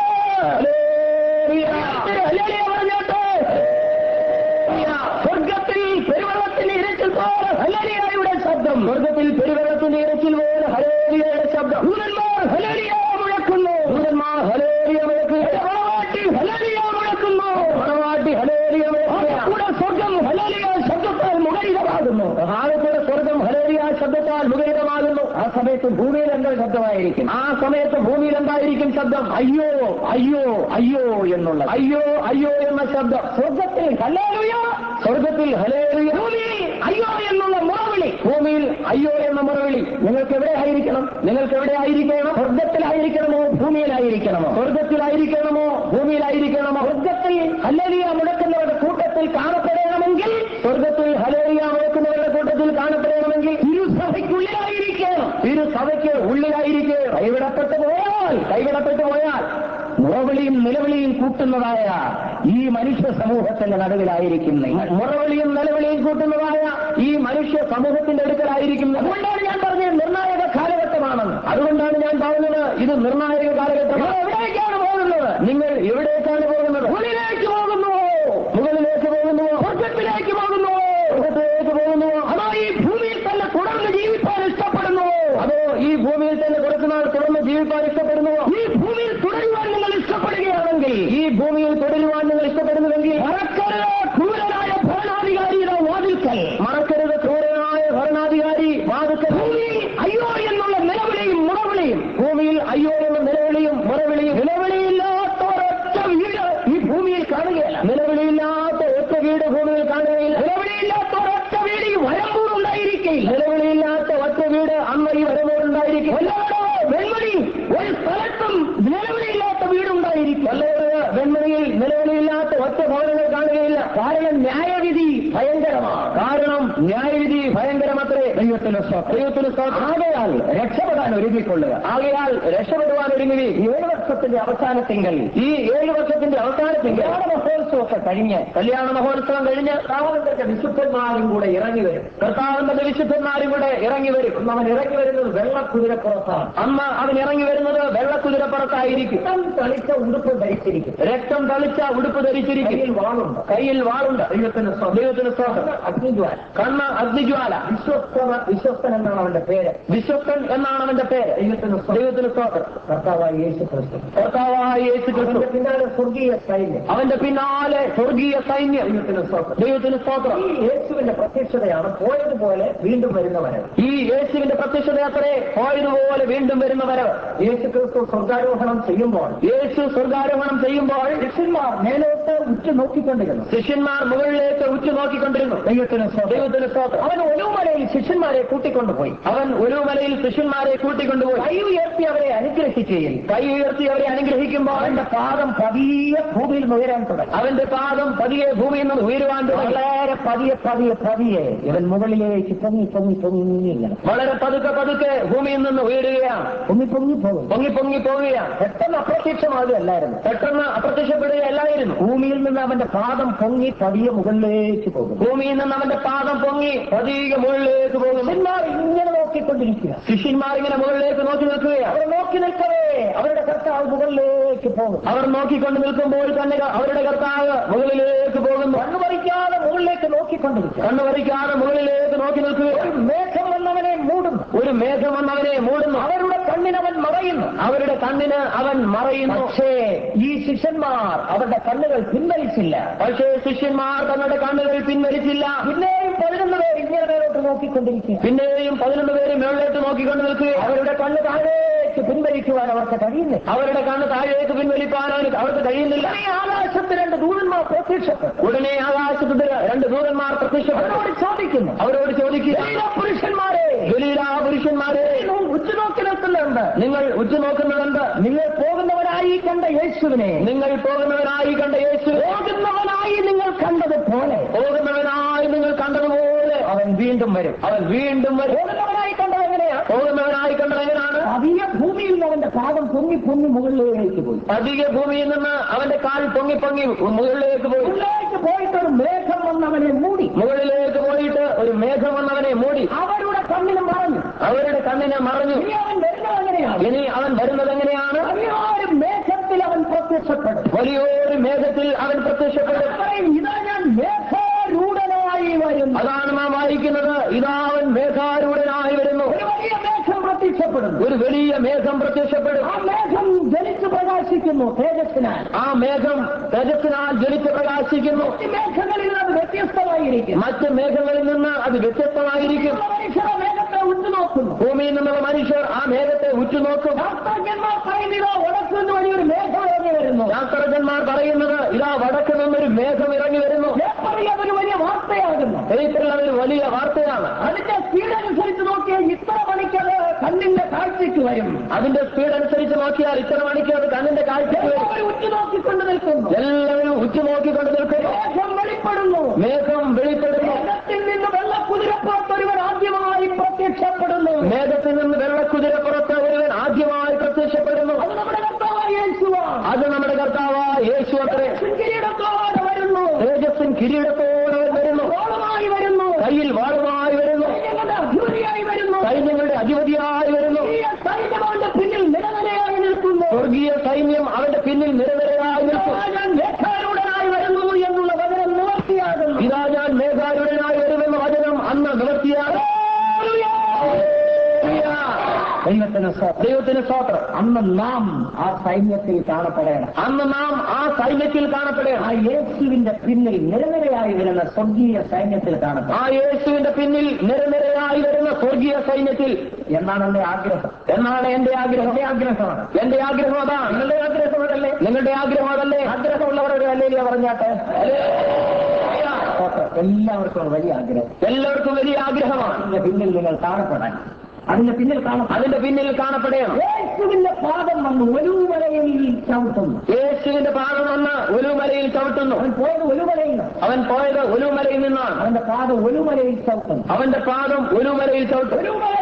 Speaker 2: സ്വർഗത്തിൽ പെരുവെള്ളത്തിന്റെ ഇരച്ചിൽ പോലെ ഹല്ലേലൂയയുടെ ശബ്ദം. സ്വർഗത്തിൽ പെരുവെള്ളത്തിന്റെ ഇരച്ചിൽ പോലെ ഹല്ലേലൂയയുടെ ശബ്ദം. ദൂതന്മാർ ഹല്ലേലൂയ മുഴക്കുന്നു. ദൂതന്മാർ ഹല്ലേലൂയ മുഴക്കുന്നു. മണവാട്ടി ഹല്ലേലൂയ മുഴക്കുന്നു. മണവാട്ടി ഹല്ലേലൂയ മുഴക്കുന്നു. സ്വർഗം ഹല്ലേലൂയ ശബ്ദത്താൽ മുഖരിതമാകുന്നു. ആകെക്കൂടെ സ്വർഗം ഹല്ലേലൂയ ശബ്ദത്താൽ മുഖരിതമാകുന്നു. ആ സമയത്ത് ഭൂമിയിൽ എന്താ ശബ്ദമായിരിക്കും? ആ സമയത്ത് ഭൂമിയിൽ എന്തായിരിക്കും ശബ്ദം? അയ്യോ അയ്യോ അയ്യോ എന്നുള്ള അയ്യോ അയ്യോ എന്ന ശബ്ദം. സ്വർഗത്തിൽ ഹല്ലേലൂയ. സ്വർഗത്തിൽ ഹല്ലേലൂയ. ഭൂമിയിൽ അയ്യോ എന്നുള്ള മുറവിളി. ഭൂമിയിൽ അയ്യോ എന്ന മുറവിളി. നിങ്ങൾക്ക് എവിടെ ആയിരിക്കണം? നിങ്ങൾക്ക് എവിടെ ആയിരിക്കണം? സ്വർഗത്തിലായിരിക്കണമോ ഭൂമിയിലായിരിക്കണമോ? സ്വർഗത്തിലായിരിക്കണമോ ഭൂമിയിലായിരിക്കണമോ? സ്വർഗത്തിൽ ഹല്ലേലൂയ മുഴക്കുന്നവരുടെ കൂട്ടത്തിൽ കാണപ്പെടണമെങ്കിൽ സ്വർഗത്തിൽ ഹല്ലേലൂയ മുഴക്കുന്നവരുടെ കൂട്ടത്തിൽ കാണപ്പെടണമെങ്കിൽ തിരുസഭയ്ക്കുള്ളിലായിരിക്കണം. തിരുസഭയ്ക്ക് ഉള്ളിലായിരിക്കും. കൈവിടപ്പെട്ടു പോയാൽ കൈവിടപ്പെട്ടു പോയാൽ മുറവിളിയും നിലവിളിയും കൂട്ടുന്നതായ ഈ മനുഷ്യ സമൂഹത്തിന്റെ നടുവിലായിരിക്കും. മുറവിളിയും നിലവിളിയും കൂട്ടുന്നതായ ഈ മനുഷ്യ സമൂഹത്തിന്റെ അടുക്കലായിരിക്കും. അതുകൊണ്ടാണ് ഞാൻ പറഞ്ഞത് നിർണായക കാലഘട്ടമാണെന്ന്. അതുകൊണ്ടാണ് ഞാൻ പറഞ്ഞത് ഇത് നിർണായക കാലഘട്ടം. എവിടേക്കാണ് പോകുന്നത്? നിങ്ങൾ എവിടേക്കാണ് പോകുന്നത്? മുകളിലേക്ക് പോകുന്നുവോ? മുകളിലേക്ക് പോകുന്നുവോ? സ്വർഗത്തിലേക്ക് പോകുന്നുവോ? സ്വർഗത്തിലേക്ക് പോകുന്നുവോ? അതോ ഈ ഭൂമിയിൽ തന്നെ തുടർന്ന് ജീവിക്കാൻ ഇഷ്ടപ്പെടുന്നുവോ? അതോ ഈ ഭൂമിയിൽ തന്നെ കുറച്ചുനാൾ തുടർന്ന് ജീവിക്കാൻ ഇഷ്ടപ്പെടുന്നുവോ? ഈ ഭൂമിയിൽ തുടരുവാൻ നിങ്ങൾ ഇഷ്ടപ്പെടുകയാണെങ്കിൽ ഈ ഭൂമിയിൽ തുടരുവാൻ നിങ്ങൾ ഇഷ്ടപ്പെടുന്നുവെങ്കിൽ മറക്കരുത് ക്രൂരനായ ഭരണാധികാരിയുടെ വാതിൽക്കൽ. മറക്കരുത് ക്രൂരനായ ഭരണാധികാരി വാതിൽക്കൽ. ഭൂമിയിൽ അയ്യോ എന്നുള്ള നിലവിളിയും മുറവിളിയും ഭൂമിയിൽ അയ്യോ എന്ന നിലവിളിയും മുറവിളിയും നിലവിളിയില്ലാത്ത ഒരൊറ്റ വീട് ഈ ഭൂമിയിൽ കാണുകയില്ല. നിലവിളിയില്ലാത്ത ഒറ്റ വീട് ഭൂമിയിൽ കാണുകയില്ല. നിലവിളിയില്ലാത്ത ഒരൊറ്റ വീട് ഈ വരമ്പൂർ ഉണ്ടായിരിക്കില്ല. നിലവിളിയില്ലാത്ത ഒറ്റ വീട് അന്ന് ഈ വരമ്പൂർ ഉണ്ടായിരിക്കും. വെൺമണി ഒരു സ്ഥലത്തും നിലവിളിയില്ലാത്ത വീടുണ്ടായിരിക്കും. അല്ലാതെ വെൺമണിയിൽ നിലവിളിയില്ലാത്ത ഒറ്റ ഭവനങ്ങൾ കാണുകയില്ല. കാരണം ന്യായവിധി ഭയങ്കരമാണ്. കാരണം ന്യായവിധി ഭയങ്കരമത്രേ. ദൈവത്തിന് ദൈവത്തിന് ആകെ ആകയാൽ രക്ഷപ്പെടാൻ ഒരുങ്ങിക്കൊള്ളുക. ആകയാൽ രക്ഷപ്പെടുവാൻ ഒരുങ്ങി. ഏഴ് വർഷത്തിന്റെ അവസാനത്തിങ്കൽ ഈ ഏഴ് വർഷത്തിന്റെ അവസാനത്തിങ്കൽ കല്യാണ മഹോത്സവമൊക്കെ കഴിഞ്ഞ് കല്യാണ മഹോത്സവം കഴിഞ്ഞ് കർത്താവിന്റെ വിശുദ്ധന്മാരും കൂടെ ഇറങ്ങി വരും. കർത്താവിന്റെ വിശുദ്ധന്മാരും കൂടെ ഇറങ്ങി വരും. അവൻ ഇറങ്ങി വരുന്നത് വെള്ളക്കുതിരപ്പുറത്താണ്. അന്ന് അവൻ ഇറങ്ങി വരുന്നത് വെള്ളക്കുതിരപ്പുറത്തായിരിക്കും. രക്തം തളിച്ച ഉടുപ്പ് ധരിച്ചിരിക്കും. രക്തം തളിച്ച ഉടുപ്പ് ധരിച്ചിരിക്കും. കയ്യിൽ വാളുണ്ട്. കയ്യിൽ വാളുണ്ട്. ദൈവത്തിന് ദൈവത്തിന് അഗ്നിജ്വാല. കണ്ണ് അഗ്നിജ്വാല. വിശ്വസ്തന വിശ്വസ്തൻ എന്നാണ് അവന്റെ പേര്. വിശ്വസ്തൻ എന്നാണ് അവന്റെ പേര്. ദൈവത്തിന് ദൈവത്തിന് സ്തോത്രം. കർത്താവായ യേശു ക്രിസ്തു. കർത്താവായ യേശു ക്രിസ്തു. പിന്നാലെ സ്വർഗീയ സൈന്യം. അവന്റെ പിന്നാലെ സ്വർഗീയ സൈന്യം. ദൈവത്തിന് സ്തോത്രം. ദൈവത്തിന് സ്തോത്രം. ഈ യേശുവിന്റെ പ്രത്യക്ഷതയാണ് പോയതുപോലെ വീണ്ടും വരുന്ന വരവ്. ഈ യേശുവിന്റെ പ്രത്യക്ഷത അത്രേ പോയതുപോലെ വീണ്ടും വരുന്ന വരവ്. യേശു ക്രിസ്തു സ്വർഗാരോഹണം ചെയ്യുമ്പോൾ യേശു സ്വർഗാരോഹണം ചെയ്യുമ്പോൾ ശിഷ്യന്മാർ മേലോട്ട് ഉച്ചു നോക്കിക്കൊണ്ടിരുന്നു. ശിഷ്യന്മാർ മുകളിലേക്ക് ഉച്ചു നോക്കിക്കൊണ്ടിരുന്നു. ദൈവത്തിന് ദൈവത്തിന് സ്തോത്രം. അവൻ ഒലുമലയിൽ ശിഷ്യന്മാരെ കൂട്ടിക്കൊണ്ടുപോയി. അവൻ ഒലുമലയിൽ ശിഷ്യന്മാരെ കൂട്ടിക്കൊണ്ടുപോയി. കൈ ഉയർത്തി അവരെ അനുഗ്രഹിക്കുകയും കൈ ഉയർത്തി അവരെ അനുഗ്രഹിക്കുമ്പോൾ അവന്റെ പാദം പതിയെ ഭൂമിയിൽ നിന്ന് ഉയരാൻ തുടങ്ങി. അവന്റെ പാദം പതിയെ ഭൂമിയിൽ നിന്ന് ഉയരുവാൻ തുടങ്ങി. വളരെ പതിയെ പതിയെ പതിയെ ഇവൻ മുകളിലേക്ക് പൊങ്ങി പൊങ്ങി പൊങ്ങി വളരെ പതുക്കെ പതുക്കെ ഭൂമിയിൽ നിന്ന് ഉയരുകയാണ്. പൊങ്ങി പൊങ്ങി പോകും. പൊങ്ങി പൊങ്ങി പോവുകയാണ്. പെട്ടെന്ന് അപ്രത്യക്ഷമാകുകയല്ലായിരുന്നു. പെട്ടെന്ന് അപ്രത്യക്ഷപ്പെടുകയല്ലായിരുന്നു. ഭൂമിയിൽ നിന്ന് അവന്റെ പാദം പൊങ്ങി പതിയെ മുകളിലേക്ക് പോകും. ഭൂമിയിൽ നിന്ന് അവന്റെ പാദം പൊങ്ങി പതിയെ മുകളിലേക്ക് പോകും. ശിഷ്യന്മാർ ഇങ്ങനെ നോക്കിക്കൊണ്ടിരിക്കുക. ശിഷ്യന്മാർ ഇങ്ങനെ മുകളിലേക്ക് നോക്കി നിൽക്കുകയാണ്. അവർ നോക്കി നിൽക്കവേ അവരുടെ കർത്താവ് മുകളിലേക്ക് പോകും. അവർ നോക്കിക്കൊണ്ട് നിൽക്കുമ്പോൾ തന്നെ അവരുടെ കർത്താവ് മുകളിലേക്ക് പോകുന്നു. കണ്ണുപറിക്കാതെ മുകളിലേക്ക് നോക്കിക്കൊണ്ടിരിക്കുക. കണ്ണുപറിക്കാതെ മുകളിലേക്ക് നോക്കി നിൽക്കുക. ഒരു മേഘം വന്നവനെ മൂടുന്നു. ഒരു മേഘം വന്നവനെ മൂടുന്നു. അവരുടെ കണ്ണിന് അവൻ മറയുന്നു. അവരുടെ കണ്ണിന് അവൻ മറയുന്നു. പക്ഷേ ഈ ശിഷ്യന്മാർ അവരുടെ കണ്ണുകൾ പിൻവലിച്ചില്ല. പക്ഷേ ശിഷ്യന്മാർ തങ്ങളുടെ കണ്ണുകൾ പിൻവലിച്ചില്ല. പിന്നെയും പതിനൊന്ന് പേര് ഇങ്ങനെ മേലോട്ട് നോക്കിക്കൊണ്ടിരിക്കുക. പിന്നെയും പതിനൊന്ന് പേര് മേളിലോട്ട് നോക്കിക്കൊണ്ട് നിൽക്കുക. അവരുടെ കണ്ണ് താഴേക്ക് പിൻവലിക്കുവാൻ അവർക്ക് കഴിയുന്നില്ല. അവരുടെ കണ്ണ് താഴേക്ക് പിൻവലിക്കാൻ അവർക്ക് കഴിയുന്നില്ല. ആകാശത്ത് രണ്ട് ദൂതന്മാർ പ്രത്യക്ഷപ്പെട്ടു. ഉടനെ ആകാശത്ത് രണ്ട് ദൂതന്മാർ പ്രത്യക്ഷപ്പെട്ടു. അവരോട് ചോദിക്കുന്നു അവരോട് ചോദിക്കുക പുരുഷന്മാരെ ഗലീല പുരുഷന്മാരെ ഉച്ചുനോക്കി നിൽക്കുന്നുണ്ട്. നിങ്ങൾ ഉച്ചുനോക്കുന്നുണ്ട്. നിങ്ങൾ പോകുന്നവനായി കണ്ട യേശുവിനെ നിങ്ങൾ പോകുന്നവനായി കണ്ട യേശു പോകുന്നവനായി നിങ്ങൾ കണ്ടതുപോലെ പോകുന്നവനായി നിങ്ങൾ കണ്ടതുപോലെ അവൻ വീണ്ടും വരും. അവൻ വീണ്ടും വരും. പോകുന്നവനായി കണ്ടത് എങ്ങനെയാണ്? പോകുന്നവനായി കണ്ടത് എങ്ങനെയാണ്? അധിക ഭൂമിയിൽ നിന്ന് അവന്റെ പാദം പൊങ്ങി പൊങ്ങി മുകളിലേക്ക് പോയി. അധിക ഭൂമിയിൽ നിന്ന് അവന്റെ കാൽ പൊങ്ങി പൊങ്ങി മുകളിലേക്ക് പോയി. മുകളിലേക്ക് പോയിട്ട് ഒരു മേഘം വന്നവനെ മൂടി. മുകളിലേക്ക് പോയിട്ട് ഒരു മേഘം വന്നവനെ മൂടി. അവരുടെ കണ്ണിന് മറഞ്ഞു. അവരുടെ കണ്ണിന് മറഞ്ഞു. ഇനി അവൻ വരുന്നത് എങ്ങനെയാണ്? ഇനി അവൻ വരുന്നത് എങ്ങനെയാണ്? വലിയൊരു മേഘത്തിൽ അവൻ പ്രത്യക്ഷപ്പെടും. വലിയൊരു മേഘത്തിൽ അവൻ പ്രത്യക്ഷപ്പെടും. ഇതാ ഞാൻ മേഘാരൂഢനായി വരും. അതാണ് നാം വായിക്കുന്നത്. ഇതാ അവൻ മേഘാരൂഢനായി വരുന്നു. ഒരു വലിയ മേഘം പ്രത്യക്ഷപ്പെടും. ഒരു വലിയ മേഘം പ്രത്യക്ഷപ്പെടും. ആ മേഘം ജ്വലിച്ച് പ്രകാശിക്കുന്നു തേജസ്സിനാൽ. ആ മേഘം തേജസ്സിനാൽ ജ്വലിച്ച് പ്രകാശിക്കുന്നു. മറ്റ് മേഘങ്ങളിൽ നിന്ന് അത് വ്യത്യസ്തമായിരിക്കും. മറ്റ് മേഘങ്ങളിൽ നിന്ന് അത് വ്യത്യസ്തമായിരിക്കും. മനുഷ്യർ ആ മേഘത്തെ ഉറ്റുനോക്കുന്നു. ഭൂമിയിൽ നിന്നുള്ള മനുഷ്യർ ആ മേഘത്തെ ഉറ്റുനോക്കും. ശാസ്ത്രജ്ഞന്മാർ പറയുന്നത് വടക്കു നിന്ന് വലിയൊരു മേഘം ഇറങ്ങി വരുന്നു. ശാസ്ത്രജ്ഞന്മാർ പറയുന്നത് ഇതാ വടക്കു നിന്നൊരു മേഘം ഇറങ്ങി വരുന്നു. പേപ്പറിൽ അതൊരു വലിയ വാർത്തയാകുന്നു. പേപ്പറിൽ അതൊരു വലിയ വാർത്തയാണ്. അതിന്റെ സ്പീഡ് അനുസരിച്ച് നോക്കിയാൽ ഇത്ര മണിക്കത് കണ്ണിന്റെ കാഴ്ചയ്ക്ക് വരും. അതിന്റെ സ്പീഡ് അനുസരിച്ച് നോക്കിയാൽ ഇത്ര മണിക്ക് അത് കണ്ണിന്റെ കാഴ്ചയ്ക്ക് വരും. ഉറ്റുനോക്കിക്കൊണ്ട് നിൽക്കുന്നു. എല്ലാവരും ഉറ്റുനോക്കിക്കൊണ്ട് നിൽക്കുന്നു. മേഘം വെളിപ്പെടുന്നു. മേഘം വെളിപ്പെടുന്നു. മേഘത്തിൽ നിന്ന് വെള്ളക്കുതിരപ്പുറത്ത് ഒരുവൻ ആദ്യമായി പ്രത്യക്ഷപ്പെടുന്നു. മേഘത്തിൽ നിന്ന് വെള്ളക്കുതിരപ്പുറത്ത് ഒരുവൻ ആദ്യമായി പ്രത്യക്ഷപ്പെടുന്നു. അത് നമ്മുടെ കർത്താവായ യേശുവാണ്. അത് നമ്മുടെ കർത്താവായ യേശു അത്രേ. കിരീടത്തോടെ വരുന്നു. തേജസ്സിൻ കിരീടത്തോടെ വരുന്നു. വാളുമായി വരുന്നു. കയ്യിൽ വാളുമായി വരുന്നു. സൈന്യങ്ങളുടെ അധിപതിയായി വരുന്നു. സൈന്യങ്ങളുടെ അധിപതിയായി വരുന്നു. സൈന്യം അവന്റെ പിന്നിൽ നിരനിരയായി നിൽക്കുന്നു. സ്വർഗീയ സൈന്യം അവന്റെ പിന്നിൽ നിരനിരയായി നിൽക്കുന്നു. ഞാൻ മേഘാരൂഢനായി വരുന്നു എന്നുള്ള വചനം നിവർത്തിയാകുന്നു. ഇതാ ഞാൻ മേഘാരൂഢനായി വരുമെന്ന വചനം അന്ന് നിവർത്തിയാകും. ദൈവത്തിന് ദൈവത്തിന് സ്തോത്രം. അന്ന് നാം ആ സൈന്യത്തിൽ കാണപ്പെടണം. അന്ന് നാം ആ സൈന്യത്തിൽ കാണപ്പെടണം. ആ യേശുവിന്റെ പിന്നിൽ നിരനിരയായി വരുന്ന സ്വർഗീയ സൈന്യത്തിൽ കാണപ്പെടും. ആ യേശുവിന്റെ പിന്നിൽ നിരനിരയായി വരുന്ന സ്വർഗീയ സൈന്യത്തിൽ എന്നാണ് എന്റെ ആഗ്രഹം. എന്നാണ് എന്റെ ആഗ്രഹം. എന്റെ ആഗ്രഹമാണ്. എന്റെ ആഗ്രഹം അതാണ്. നിങ്ങളുടെ ആഗ്രഹം അതല്ലേ? നിങ്ങളുടെ ആഗ്രഹം അതല്ലേ? ആഗ്രഹമുള്ളവർ ഒരു അല്ലേലിയ പറഞ്ഞാട്ടെ. എല്ലാവർക്കും വലിയ ആഗ്രഹം. എല്ലാവർക്കും വലിയ ആഗ്രഹമാണ്. അതിന്റെ പിന്നിൽ നിങ്ങൾ കാണപ്പെടാൻ. അതിന്റെ പിന്നിൽ കാണ അതിന്റെ പിന്നിൽ കാണപ്പെടണം. യേശുവിന്റെ പാദം വന്ന് ഒലുമലയിൽ ചവിട്ടുന്നു. യേശുവിന്റെ പാദം വന്ന് ഒലുമലയിൽ ചവിട്ടുന്നു. അവൻ പോയത് ഒലുമലയിൽ നിന്ന്. അവൻ പോയത് ഒലുമലയിൽ നിന്നാണ്. അവന്റെ പാദം ഒലുമലയിൽ ചവിട്ടുന്നു. അവന്റെ പാദം ഒലുമലയിൽ ചവിട്ടും. ഒലുമല രണ്ടായി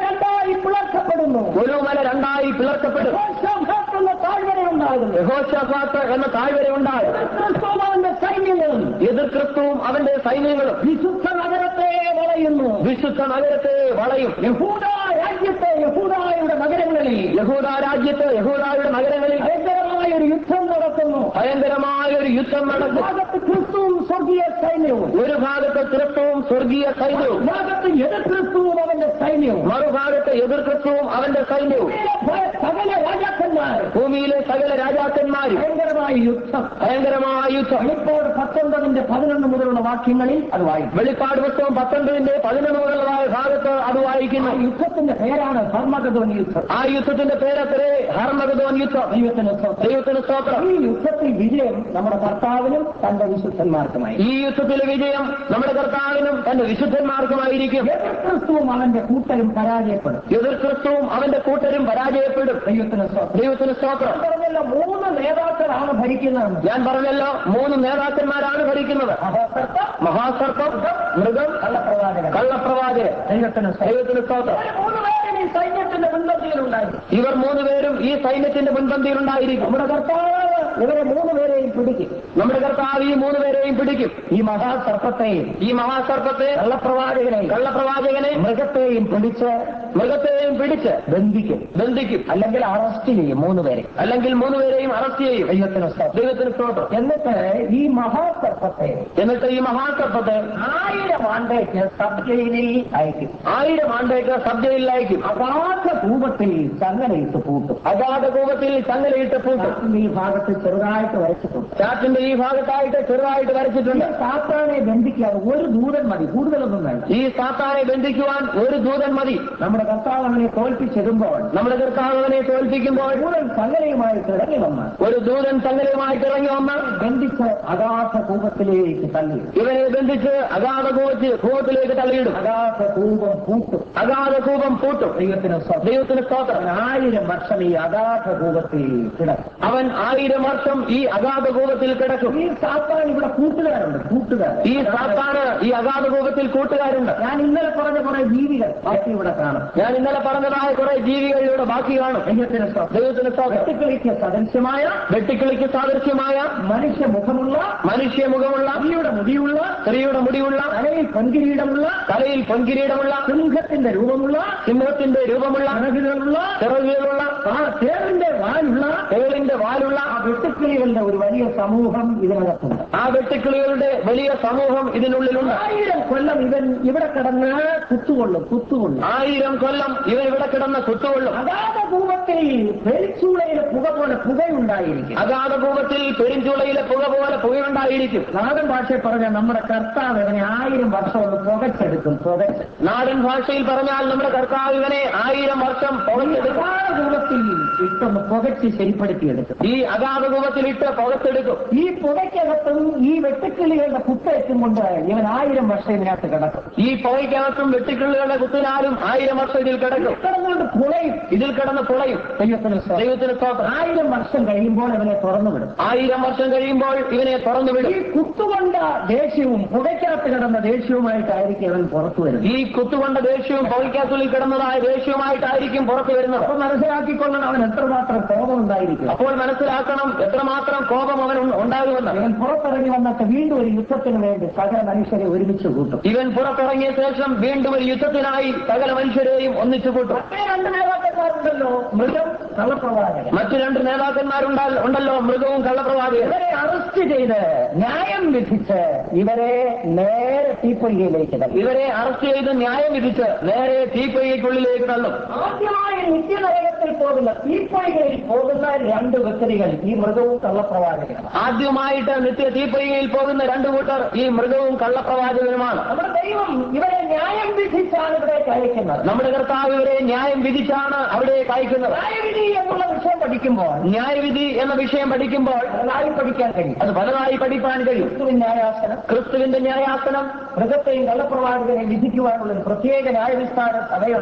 Speaker 2: രണ്ടായി പിളർക്കപ്പെടുന്നു. ഒരു മല രണ്ടായി പിളർക്കപ്പെടും. എന്ന താഴ്വര ഉണ്ടാകും. യഹോശാഫാത്ത് എന്ന താഴ്വര ഉണ്ടാകും. ക്രിസ്തുവും അവന്റെ സൈന്യങ്ങളും എതിർ ക്രിസ്തുവും അവന്റെ സൈന്യങ്ങളും വിശുദ്ധ നഗരത്തെ വളയുന്നു. വിശുദ്ധ നഗരത്തെ വളയും. യഹൂദ രാജ്യത്തെ യഹൂദായുടെ നഗരങ്ങളിൽ യഹൂദ രാജ്യത്ത് യഹൂദായുടെ നഗരങ്ങളിൽ ഭയങ്കരമായ ഒരു യുദ്ധം നടക്കുന്നു. ഭയങ്കരമായ ഒരു യുദ്ധം നടക്കും. ഭാഗത്ത് ക്രിസ്തുവും സ്വർഗീയ സൈന്യവും, ഒരു ഭാഗത്ത് ക്രിസ്തുവും സ്വർഗീയ സൈന്യവും, ഭാഗത്ത് എതിർ ക്രിസ്തുവും അവന്റെ സൈന്യവും, മറുഭാഗത്ത് എതിർ ക്രിസ്തുവും അവന്റെ സൈന്യവും, സകല രാജാക്കന്മാർ ഭൂമിയിലെ സകല രാജാക്കന്മാരും ഭയങ്കരമായ യുദ്ധം ഭയങ്കരമായ യുദ്ധം വെളിപ്പാട് പത്തൊൻപതിന്റെ പതിനൊന്ന് മുതലുള്ള വാക്യങ്ങളിൽ അത് വായിക്കും. വെളിപ്പാട് പുസ്തകം പത്തൊൻപതിന്റെ പതിനൊന്ന് മുതലുള്ള ഭാഗത്ത് അത് വായിക്കുന്നു. യുദ്ധത്തിന്റെ പേരാണ് ഹർമഗദോൻ യുദ്ധം. ആ യുദ്ധത്തിന്റെ പേരത്രേ ഹർമഗദോൻ യുദ്ധം. ദൈവത്തിന് ദൈവത്തിന് സ്തോത്രം. ഈ യുദ്ധത്തിൽ വിജയം നമ്മുടെ കർത്താവിനും തന്റെ വിശുദ്ധന്മാർക്കുമായി. ഈ യുദ്ധത്തിലെ വിജയം നമ്മുടെ കർത്താവിനും തന്റെ വിശുദ്ധന്മാർക്കുമായിരിക്കും. എതിർ ക്രിസ്തുവും അവന്റെ കൂട്ടരും പരാജയപ്പെടും. എതിർ ക്രിസ്തുവും അവന്റെ കൂട്ടരും പരാജയപ്പെടും. ദൈവത്തിന് ദൈവത്തിന് സ്തോത്രം. പറഞ്ഞല്ലോ മൂന്ന് നേതാക്കളാണ് ഭരിക്കുന്നത്. ഞാൻ പറഞ്ഞല്ലോ മൂന്ന് നേതാക്കന്മാരാണ് ഭരിക്കുന്നത്. മഹാസർപ്പം മഹാസർപ്പം മൃഗം കള്ളപ്രവാചകൻ കള്ളപ്രവാചകൻ. ദൈവത്തിന് ദൈവത്തിന് സ്തോത്രം. മൂന്ന് പേരും ഈ സൈന്യത്തിന്റെ മുൻപന്തിയിലുണ്ടായിരിക്കും. ഇവർ മൂന്ന് പേരും ഈ സൈന്യത്തിന്റെ മുൻപന്തിയിലുണ്ടായിരിക്കും. നമ്മുടെ കർത്താവ് ഇവരെ മൂന്ന് പേരെയും പിടിക്കും. നമ്മുടെ കർത്താവ് ഈ മൂന്ന് പേരെയും പിടിക്കും. ഈ മഹാസർപ്പത്തെയും ഈ മഹാസർപ്പത്തെ കള്ളപ്രവാചകനെയും കള്ളപ്രവാചകനെ മൃഗത്തെയും പിടിച്ച് മൃഗത്തെയും പിടിച്ച് ബന്ധിക്കും ബന്ധിക്കും അല്ലെങ്കിൽ അറസ്റ്റ് ചെയ്യും. മൂന്ന് പേരെ അല്ലെങ്കിൽ മൂന്ന് പേരെയും അറസ്റ്റ് ചെയ്യും. ദൈവത്തിന് ദൈവത്തിന് സ്തോത്രം. എന്നിട്ട് ഈ മഹാസർപ്പത്തെ എന്നിട്ട് ഈ മഹാസർപ്പത്തെ ആയിരം ആണ്ടേക്ക് സബ് ജയിലിൽ അയക്കും. ആയിരം ആണ്ടേക്ക് സബ് ജയിലിൽ അയക്കും. അഗാധ കൂപത്തിൽ ചങ്ങലയിട്ട് പൂട്ടും. അഗാധ കൂപത്തിൽ ചങ്ങലയിട്ട് പൂട്ടും. ഈ ഭാഗത്ത് ചെറുതായിട്ട് വരച്ചിട്ടുണ്ട്. ചാറ്റിന്റെ ഈ ഭാഗത്തായിട്ട് ചെറുതായിട്ട് വരച്ചിട്ടുണ്ട്. സാത്താനെ ബന്ധിക്കാൻ ഒരു ദൂതൻ മതി, കൂടുതലൊന്നും വേണ്ട. ഈ സാത്താനെ ബന്ധിക്കുവാൻ ഒരു ദൂതൻ മതി. നമ്മുടെ കർത്താവ് അവനെ തോൽപ്പിച്ചിടുമ്പോൾ നമ്മുടെ കർത്താവ് അവനെ തോൽപ്പിക്കുമ്പോൾ ദൂതൻ ചങ്ങലയുമായിട്ട് ഇറങ്ങി വന്ന് ഒരു ദൂതൻ ചങ്ങലയുമായിട്ട് ഇറങ്ങി വന്ന് ബന്ധിച്ച് അഗാധ കൂപത്തിലേക്ക് തള്ളി ഇവനെ ബന്ധിച്ച് അഗാധ കൂപത്തിൽ കൂപത്തിലേക്ക് തള്ളിയിടും. അഗാധ കൂപം പൂട്ടും. അഗാധ കൂപം പൂട്ടും. ദൈവത്തിന് ദൈവത്തിന് സ്തോത്രം. ആയിരം വർഷം ഈ അഗാധ കൂപത്തിൽ കിടക്കും. അവൻ ആയിരം വർഷം ഈ അഗാധ കൂപത്തിൽ കിടക്കും. ഈ സാത്താൻ ഇവിടെ കൂട്ടുകാരുണ്ട്. കൂട്ടുകാർ ഈ സാത്താന് ഈ അഗാധ കൂപത്തിൽ കൂട്ടുകാരുണ്ട്. ഞാൻ ഇന്നലെ പറഞ്ഞ കുറെ ജീവികൾ ബാക്കി ഇവിടെ കാണും. ഞാൻ ഇന്നലെ പറഞ്ഞതായ കുറെ ജീവികൾ ഇവിടെ ബാക്കി കാണും. ദൈവത്തിന് ദൈവത്തിന് വെട്ടിക്കിളിക്ക് സദൃശ്യമായ വെട്ടിക്കിളിക്ക് സാദൃശ്യമായ മനുഷ്യ മുഖമുള്ള മനുഷ്യ മുഖമുള്ള സ്ത്രീയുടെ മുടിയുള്ള സ്ത്രീയുടെ മുടിയുള്ള തലയിൽ പൊൻകിരീടമുള്ള തലയിൽ പൊൻകിരീടമുള്ള സിംഹത്തിന്റെ രൂപമുള്ള സിംഹത്തിന്റെ രൂപമുള്ള ചിറകുകളുള്ള ചിറകുകളുള്ള ആ തേളിന്റെ വാലുള്ള തേളിന്റെ വാലുള്ള ആ വെട്ടുക്കിളികളുടെ ഒരു വലിയ സമൂഹം ഇതിനകത്തുണ്ട്. ആ വെട്ടുക്കിളികളുടെ വലിയ സമൂഹം ഇതിനുള്ളിലുണ്ട്. ആയിരം കൊല്ലം ഇവൻ ഇവിടെ കിടന്ന് കുത്തുകൊള്ളും കുത്തുകൊള്ളും ആയിരം കൊല്ലം ഇവൻ ഇവിടെ കിടന്ന് കുത്തുകൊള്ളും. അഗാധ ഭൂമത്തിൽ പെരിഞ്ചൂളയിലെ പുക പോലെ പുകയുണ്ടായിരിക്കും. അഗാധ ഭൂമത്തിൽ പെരിഞ്ചൂളയിലെ പുക പോലെ പുകയുണ്ടായിരിക്കും. നാടൻ ഭാഷയിൽ പറഞ്ഞാൽ നമ്മുടെ കർത്താവ് ഇവനെ ആയിരം വർഷം ഒന്ന് പുകച്ചെടുക്കും. പുകച്ച് നാടൻ ഭാഷയിൽ പറഞ്ഞാൽ നമ്മുടെ കർത്താവ് ഇവനെ ആയിരം വർഷം പുകച്ചെടുക്കും. അഗാധ ഭൂമത്തിൽ ഇട്ടൊന്ന് പുകച്ച് ശരിപ്പെടുത്തിയെടുക്കും. ഈ അഗാധ ഭൂമത്തിൽ ഇട്ട് പുകച്ചെടുക്കും. ഈ പുകയ്ക്കകത്തും ഈ വെട്ടുക്കിളികളുടെ കുത്തേറ്റും കൊണ്ട് ഇവൻ ആയിരം വർഷം ഇതിനകത്ത് കിടക്കും. ഈ പുകയ്ക്കകത്തും വെട്ടുക്കിളികളുടെ കുത്തിനാലും ആയിരം വർഷം ഇതിൽ കിടക്കും. കിടന്നുകൊണ്ട് പുളയും ഇതിൽ കിടന്ന് പുളയും. ദൈവത്തിന് ദൈവത്തിന് സ്തോത്രം. ആയിരം വർഷം കഴിയുമ്പോൾ ഇവനെ തുറന്നു വിടും. ആയിരം വർഷം കഴിയുമ്പോൾ ഇവനെ തുറന്നു വിടും. ഈ കുത്തുകൊണ്ട ദേഷ്യവും പുകയ്ക്കകത്ത് കിടന്ന ദേഷ്യവുമായിട്ടായിരിക്കും അവൻ പുറത്തു വരുന്നത്. ഈ കുത്തുകൊണ്ട ദേഷ്യവും പുകയ്ക്കകത്തുള്ളിൽ കിടന്നതായ ദേഷ്യവുമായിട്ടായിരിക്കും പുറത്തു വരുന്നത്. അപ്പോൾ മനസ്സിലാക്കിക്കൊള്ളണം അവൻ എത്രമാത്രം കോപം ഉണ്ടായിരിക്കും. അപ്പോൾ മനസ്സിലാക്കണം എത്രമാത്രം കോപം അവൻ ഉണ്ടാകുമെന്ന്. ഇവൻ പുറത്തിറങ്ങി വന്നിട്ട് വീണ്ടും ഒരു യുദ്ധത്തിന് വേണ്ടി സകല മനുഷ്യരെ ഒരുമിച്ച് കൂട്ടും. ഇവൻ പുറത്തിറങ്ങിയ ശേഷം വീണ്ടും ഒരു യുദ്ധത്തിനായി സകല മനുഷ്യരെയും ഒന്നിച്ചു കൂട്ടും. മറ്റേ രണ്ട് നേതാക്കന്മാരുണ്ടല്ലോ, മൃഗം കള്ളപ്രവാചകൻ. മറ്റു രണ്ട് നേതാക്കന്മാരുണ്ടാ ഉണ്ടല്ലോ മൃഗവും കള്ളപ്രവാചകൻ. ഇവരെ അറസ്റ്റ് ചെയ്ത് ന്യായം വിധിച്ച് ഇവരെ നേരെ തീപ്പൊയ്കയിലേക്ക് തള്ളും. ഇവരെ അറസ്റ്റ് ചെയ്ത് ന്യായം വിധിച്ച് നേരെ തീപ്പൊയ്കയ്ക്കുള്ളിലേക്ക് തള്ളും. ആദ്യമായി നിത്യനരകത്തിൽ പോകുന്ന തീപ്പൊയ്കയിൽ പോകുന്ന രണ്ട് വ്യക്തികൾ ഈ മൃഗവും കള്ളപ്രവാചകനും. ആദ്യമായിട്ട് നിത്യ തീപ്പൊയ്കയിൽ പോകുന്ന രണ്ടു കൂട്ടർ ഈ മൃഗവും കള്ളപ്രവാചകനുമാണ്. നമ്മുടെ ദൈവം ഇവരെ ന്യായം വിധിച്ചാണ് ഇവിടേക്ക് അയക്കുന്നത്. നമ്മുടെ കർത്താവ് ഇവരെ ന്യായം വിധിച്ചാണ് അവിടേക്ക് അയക്കുന്നത്. ന്യായവിധി എന്നുള്ള വിഷയം പഠിക്കുമ്പോൾ ന്യായവിധി എന്ന വിഷയം പഠിക്കുമ്പോൾ പലതായി പഠിക്കാൻ കഴിയും. അത് പലതായി പഠിക്കാൻ കഴിയും. ക്രിസ്തുവിൻ ന്യായാസനം ക്രിസ്തുവിന്റെ ന്യായാസനം മൃഗത്തെയും കള്ളപ്രവാചകനെയും വിധിക്കുവാനുള്ള പ്രത്യേക ന്യായവിസ്താര സഭയുണ്ട്.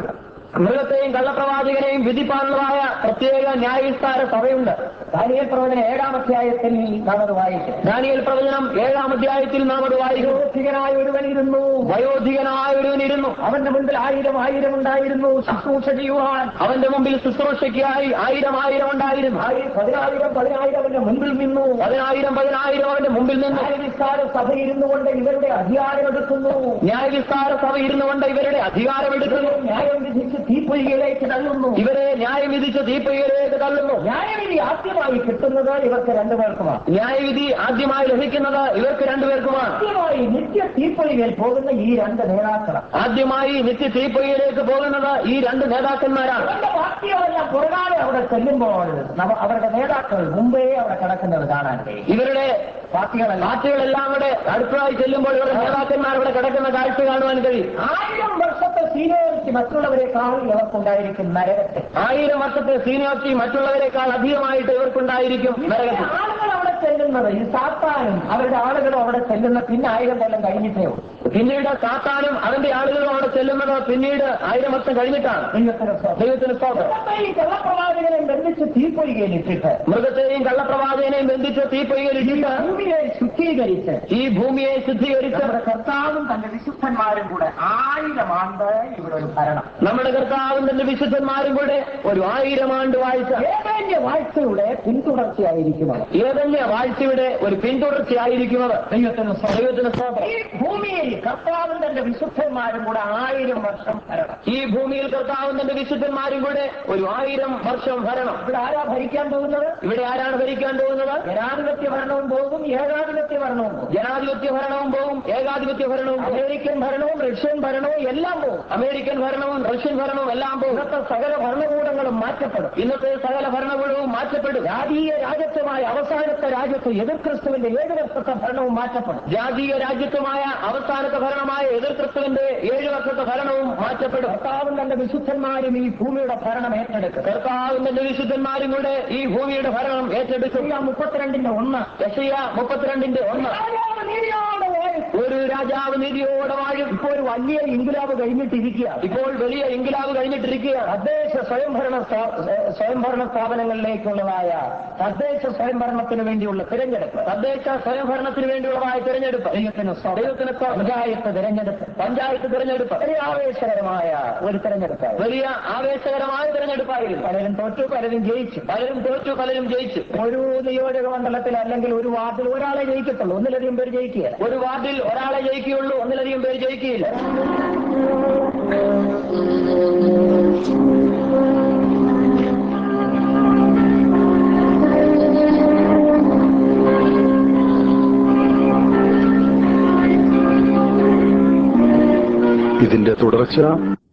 Speaker 2: മൃഗത്തെയും കള്ളപ്രവാചകനെയും വിധിപ്പാനുള്ളതായ പ്രത്യേക ന്യായവിസ്താര സഭയുണ്ട്. ദാനിയേൽ പ്രവചനം ഏഴാം അധ്യായത്തിൽ നാം അത് വായിക്കും. ദാനിയേൽ പ്രവചനം ഏഴാം അധ്യായത്തിൽ നാം അത് വായിക്കും. വയോധികനായ ഒരുവനിരുന്നു വയോധികനായ ഒരുവനിരുന്നു അവന്റെ മുൻപിൽ ആയിരം ആയിരം ഉണ്ടായിരുന്നു ശുശ്രൂഷ ചെയ്യുവാൻ. അവന്റെ മുമ്പിൽ ശുശ്രൂഷയ്ക്കായി ആയിരം ആയിരം ഉണ്ടായിരുന്നു. പതിനായിരം പതിനായിരം അവന്റെ മുൻപിൽ നിന്നു. പതിനായിരം പതിനായിരം അവന്റെ മുമ്പിൽ നിന്നു. ന്യായവിസ്താര സഭ ഇരുന്നു കൊണ്ട് ഇവരുടെ അധികാരമെടുക്കുന്നു. ന്യായവിസ്താര സഭ ഇരുന്നു കൊണ്ട് ഇവരുടെ അധികാരമെടുക്കുന്നു. ന്യായം വിധിച്ച് തീപ്പൊയ്കയിലേക്ക് തള്ളുന്നു. ഇവരെ ന്യായം വിധിച്ച് തീപ്പൊയ്കയിലേക്ക് തള്ളുന്നു. ന്യായവിധി ആദ്യമായി കിട്ടുന്നത് ഇവർക്ക് രണ്ടുപേർക്കുമാണ്. ന്യായവിധി ആദ്യമായി ലഭിക്കുന്നത് ഇവർക്ക് രണ്ടുപേർക്കുമാണ്. ആദ്യമായി നിത്യ തീപ്പൊയ്കയിൽ പോകുന്ന ഈ രണ്ട് നേതാക്കളാണ്. ആദ്യമായി നിത്യ തീപ്പൊയ്കയിലേക്ക് പോകുന്നത് ഈ രണ്ട് നേതാക്കന്മാരാണ്. അവരുടെ പാർട്ടികളെല്ലാം പുറകാലെ അവിടെ ചെല്ലുമ്പോൾ അവരുടെ നേതാക്കൾ മുമ്പേ അവിടെ കിടക്കുന്നത് കാണാൻ കഴിയും. ഇവരുടെ പാർട്ടികളെ പാർട്ടികളെല്ലാം കൂടെ അടുത്തതായി ചെല്ലുമ്പോൾ ഇവരുടെ നേതാക്കന്മാർ അവിടെ കിടക്കുന്ന കാഴ്ച കാണുവാൻ കഴിയും. ആയിരം വർഷത്തെ സീനിയോറിറ്റി മറ്റുള്ളവരെക്കാൾ ഇവർക്കുണ്ടായിരിക്കും നരകത്തിൽ. ആയിരം വർഷത്തെ സീനിയോറിറ്റി മറ്റുള്ളവരെക്കാൾ അധികമായിട്ട് ഇവർക്കുണ്ടായിരിക്കും നരകത്തിൽ. ആളുകൾ അവിടെ ചെല്ലുന്നത് ഈ സാത്താനും അവരുടെ ആളുകളും അവിടെ ചെല്ലുന്ന പിന്നെ ആയിരം കൊല്ലം കഴിഞ്ഞിട്ടേ ഉള്ളൂ. പിന്നീട് സാത്താനും അവന്റെ ആളുകളും അവിടെ ചെല്ലുന്നത് പിന്നീട് ആയിരം വർഷം കഴിഞ്ഞിട്ടാണ്. ദൈവത്തിന് സ്തോത്രം. ഈ കള്ളപ്രവാചകനെയും ബന്ധിച്ച് തീപ്പൊയ്കയിലിട്ടിട്ട് മൃഗത്തെയും കള്ളപ്രവാചകനെയും ബന്ധിച്ച് തീപ്പൊയ്കയിലിട്ടിട്ട് ഭൂമിയെ ശുദ്ധീകരിച്ച് ഈ ഭൂമിയെ ശുദ്ധീകരിച്ച് നമ്മുടെ കർത്താവും തന്റെ വിശുദ്ധന്മാരും കൂടെ ആയിരം ആണ്ട് ഇവിടെ ഒരു ഭരണം. നമ്മുടെ കർത്താവും തന്റെ വിശുദ്ധന്മാരും കൂടെ ഒരു ആയിരം ആണ്ട് വാഴ്ച. ഏതെങ്കിലും വാഴ്ചയുടെ പിന്തുടർച്ചയായിരിക്കുന്നത്. ഏതെങ്കിലും വാഴ്ചയുടെ ഒരു പിന്തുടർച്ചയായിരിക്കുന്നത്. ദൈവത്തിന് ദൈവത്തിന് സ്തോത്രം. ഈ ഭൂമിയിൽ കർത്താവും തന്റെ വിശുദ്ധന്മാരും കൂടെ ആയിരം വർഷം ഭരണം. ഈ ഭൂമിയിൽ കർത്താവും തന്റെ വിശുദ്ധന്മാരും കൂടെ ഒരു ആയിരം വർഷം ഭരണം. ഇവിടെ ആരാ ഭരിക്കാൻ പോകുന്നത്? ഇവിടെ ആരാണ് ഭരിക്കാൻ പോകുന്നത്? ജനാധിപത്യ ഭരണവും പോകും, ഏകാധിപത്യ ഭരണവും പോകും. ജനാധിപത്യ ഭരണവും പോകും, ഏകാധിപത്യ ഭരണവും. അമേരിക്കൻ ഭരണവും റഷ്യൻ ഭരണവും എല്ലാം പോകും. അമേരിക്കൻ ഭരണവും റഷ്യൻ ഭരണവും എല്ലാം പോകും. ഇന്നത്തെ സകല ഭരണകൂടങ്ങളും മാറ്റപ്പെടും. ഇന്നത്തെ സകല ഭരണകൂടവും മാറ്റപ്പെടും. ജാതീയ രാജ്യത്വമായ അവസാനത്തെ രാജ്യത്ത് എതിർ ക്രിസ്തുവിന്റെ ഏഴ് വർഷത്തെ ഭരണവും മാറ്റപ്പെടും. ജാതീയ രാജ്യത്വമായ അവസാനത്തെ ഭരണമായ എതിർ ക്രിസ്തുവിന്റെ ഏഴ് വർഷത്തെ ഭരണവും മാറ്റപ്പെടും. കർത്താവും തന്റെ വിശുദ്ധന്മാരും ഈ ഭൂമിയുടെ ഭരണം ഏറ്റെടുക്കും. കർത്താവും തന്റെ വിശുദ്ധന്മാരും കൂടെ ഈ ഭൂമിയുടെ ഭരണം ഏറ്റെടുക്കും. മുപ്പത്തിരണ്ടിന്റെ ഒന്ന് യശയ്യ മുപ്പത്തിരണ്ടിന്റെ ഒന്ന് ഒരു രാജാവ് നീതിയോടെ വാഴും. ഇപ്പോൾ ഒരു വലിയ ഇൻകുലാബ് കഴിഞ്ഞിട്ടിരിക്കുക. ഇപ്പോൾ വലിയ ഇൻകുലാബ് കഴിഞ്ഞിട്ടിരിക്കുക. തദ്ദേശ സ്വയംഭരണ സ്വയംഭരണ സ്ഥാപനങ്ങളിലേക്കുള്ളതായ തദ്ദേശ സ്വയംഭരണത്തിന് വേണ്ടിയുള്ള തിരഞ്ഞെടുപ്പ്. തദ്ദേശ സ്വയംഭരണത്തിന് വേണ്ടിയുള്ളതായ തിരഞ്ഞെടുപ്പ്. ദൈവത്തിന് ദൈവത്തിന് പഞ്ചായത്ത് തിരഞ്ഞെടുപ്പ്. പഞ്ചായത്ത് തിരഞ്ഞെടുപ്പ് വലിയ ആവേശകരമായ ഒരു തിരഞ്ഞെടുപ്പ്. വലിയ ആവേശകരമായ തിരഞ്ഞെടുപ്പായിരുന്നു. പലരും തോറ്റു, പലരും ജയിച്ചു. പലരും തോറ്റു, പലരും ജയിച്ചു. ഒരു നിയോജക മണ്ഡലത്തിൽ അല്ലെങ്കിൽ ഒരു വാർഡിൽ ഒരാളെ ജയിക്കത്തുള്ളൂ, ഒന്നിലധികം പേര് ജയിക്കുക. ഒരു വാർഡിൽ ഒരാളെ ജയിക്കുകയുള്ളൂ, ഒന്നിലധികം പേര് ജയിക്കുകയില്ല.
Speaker 1: ഇതിന്റെ തുടർച്ച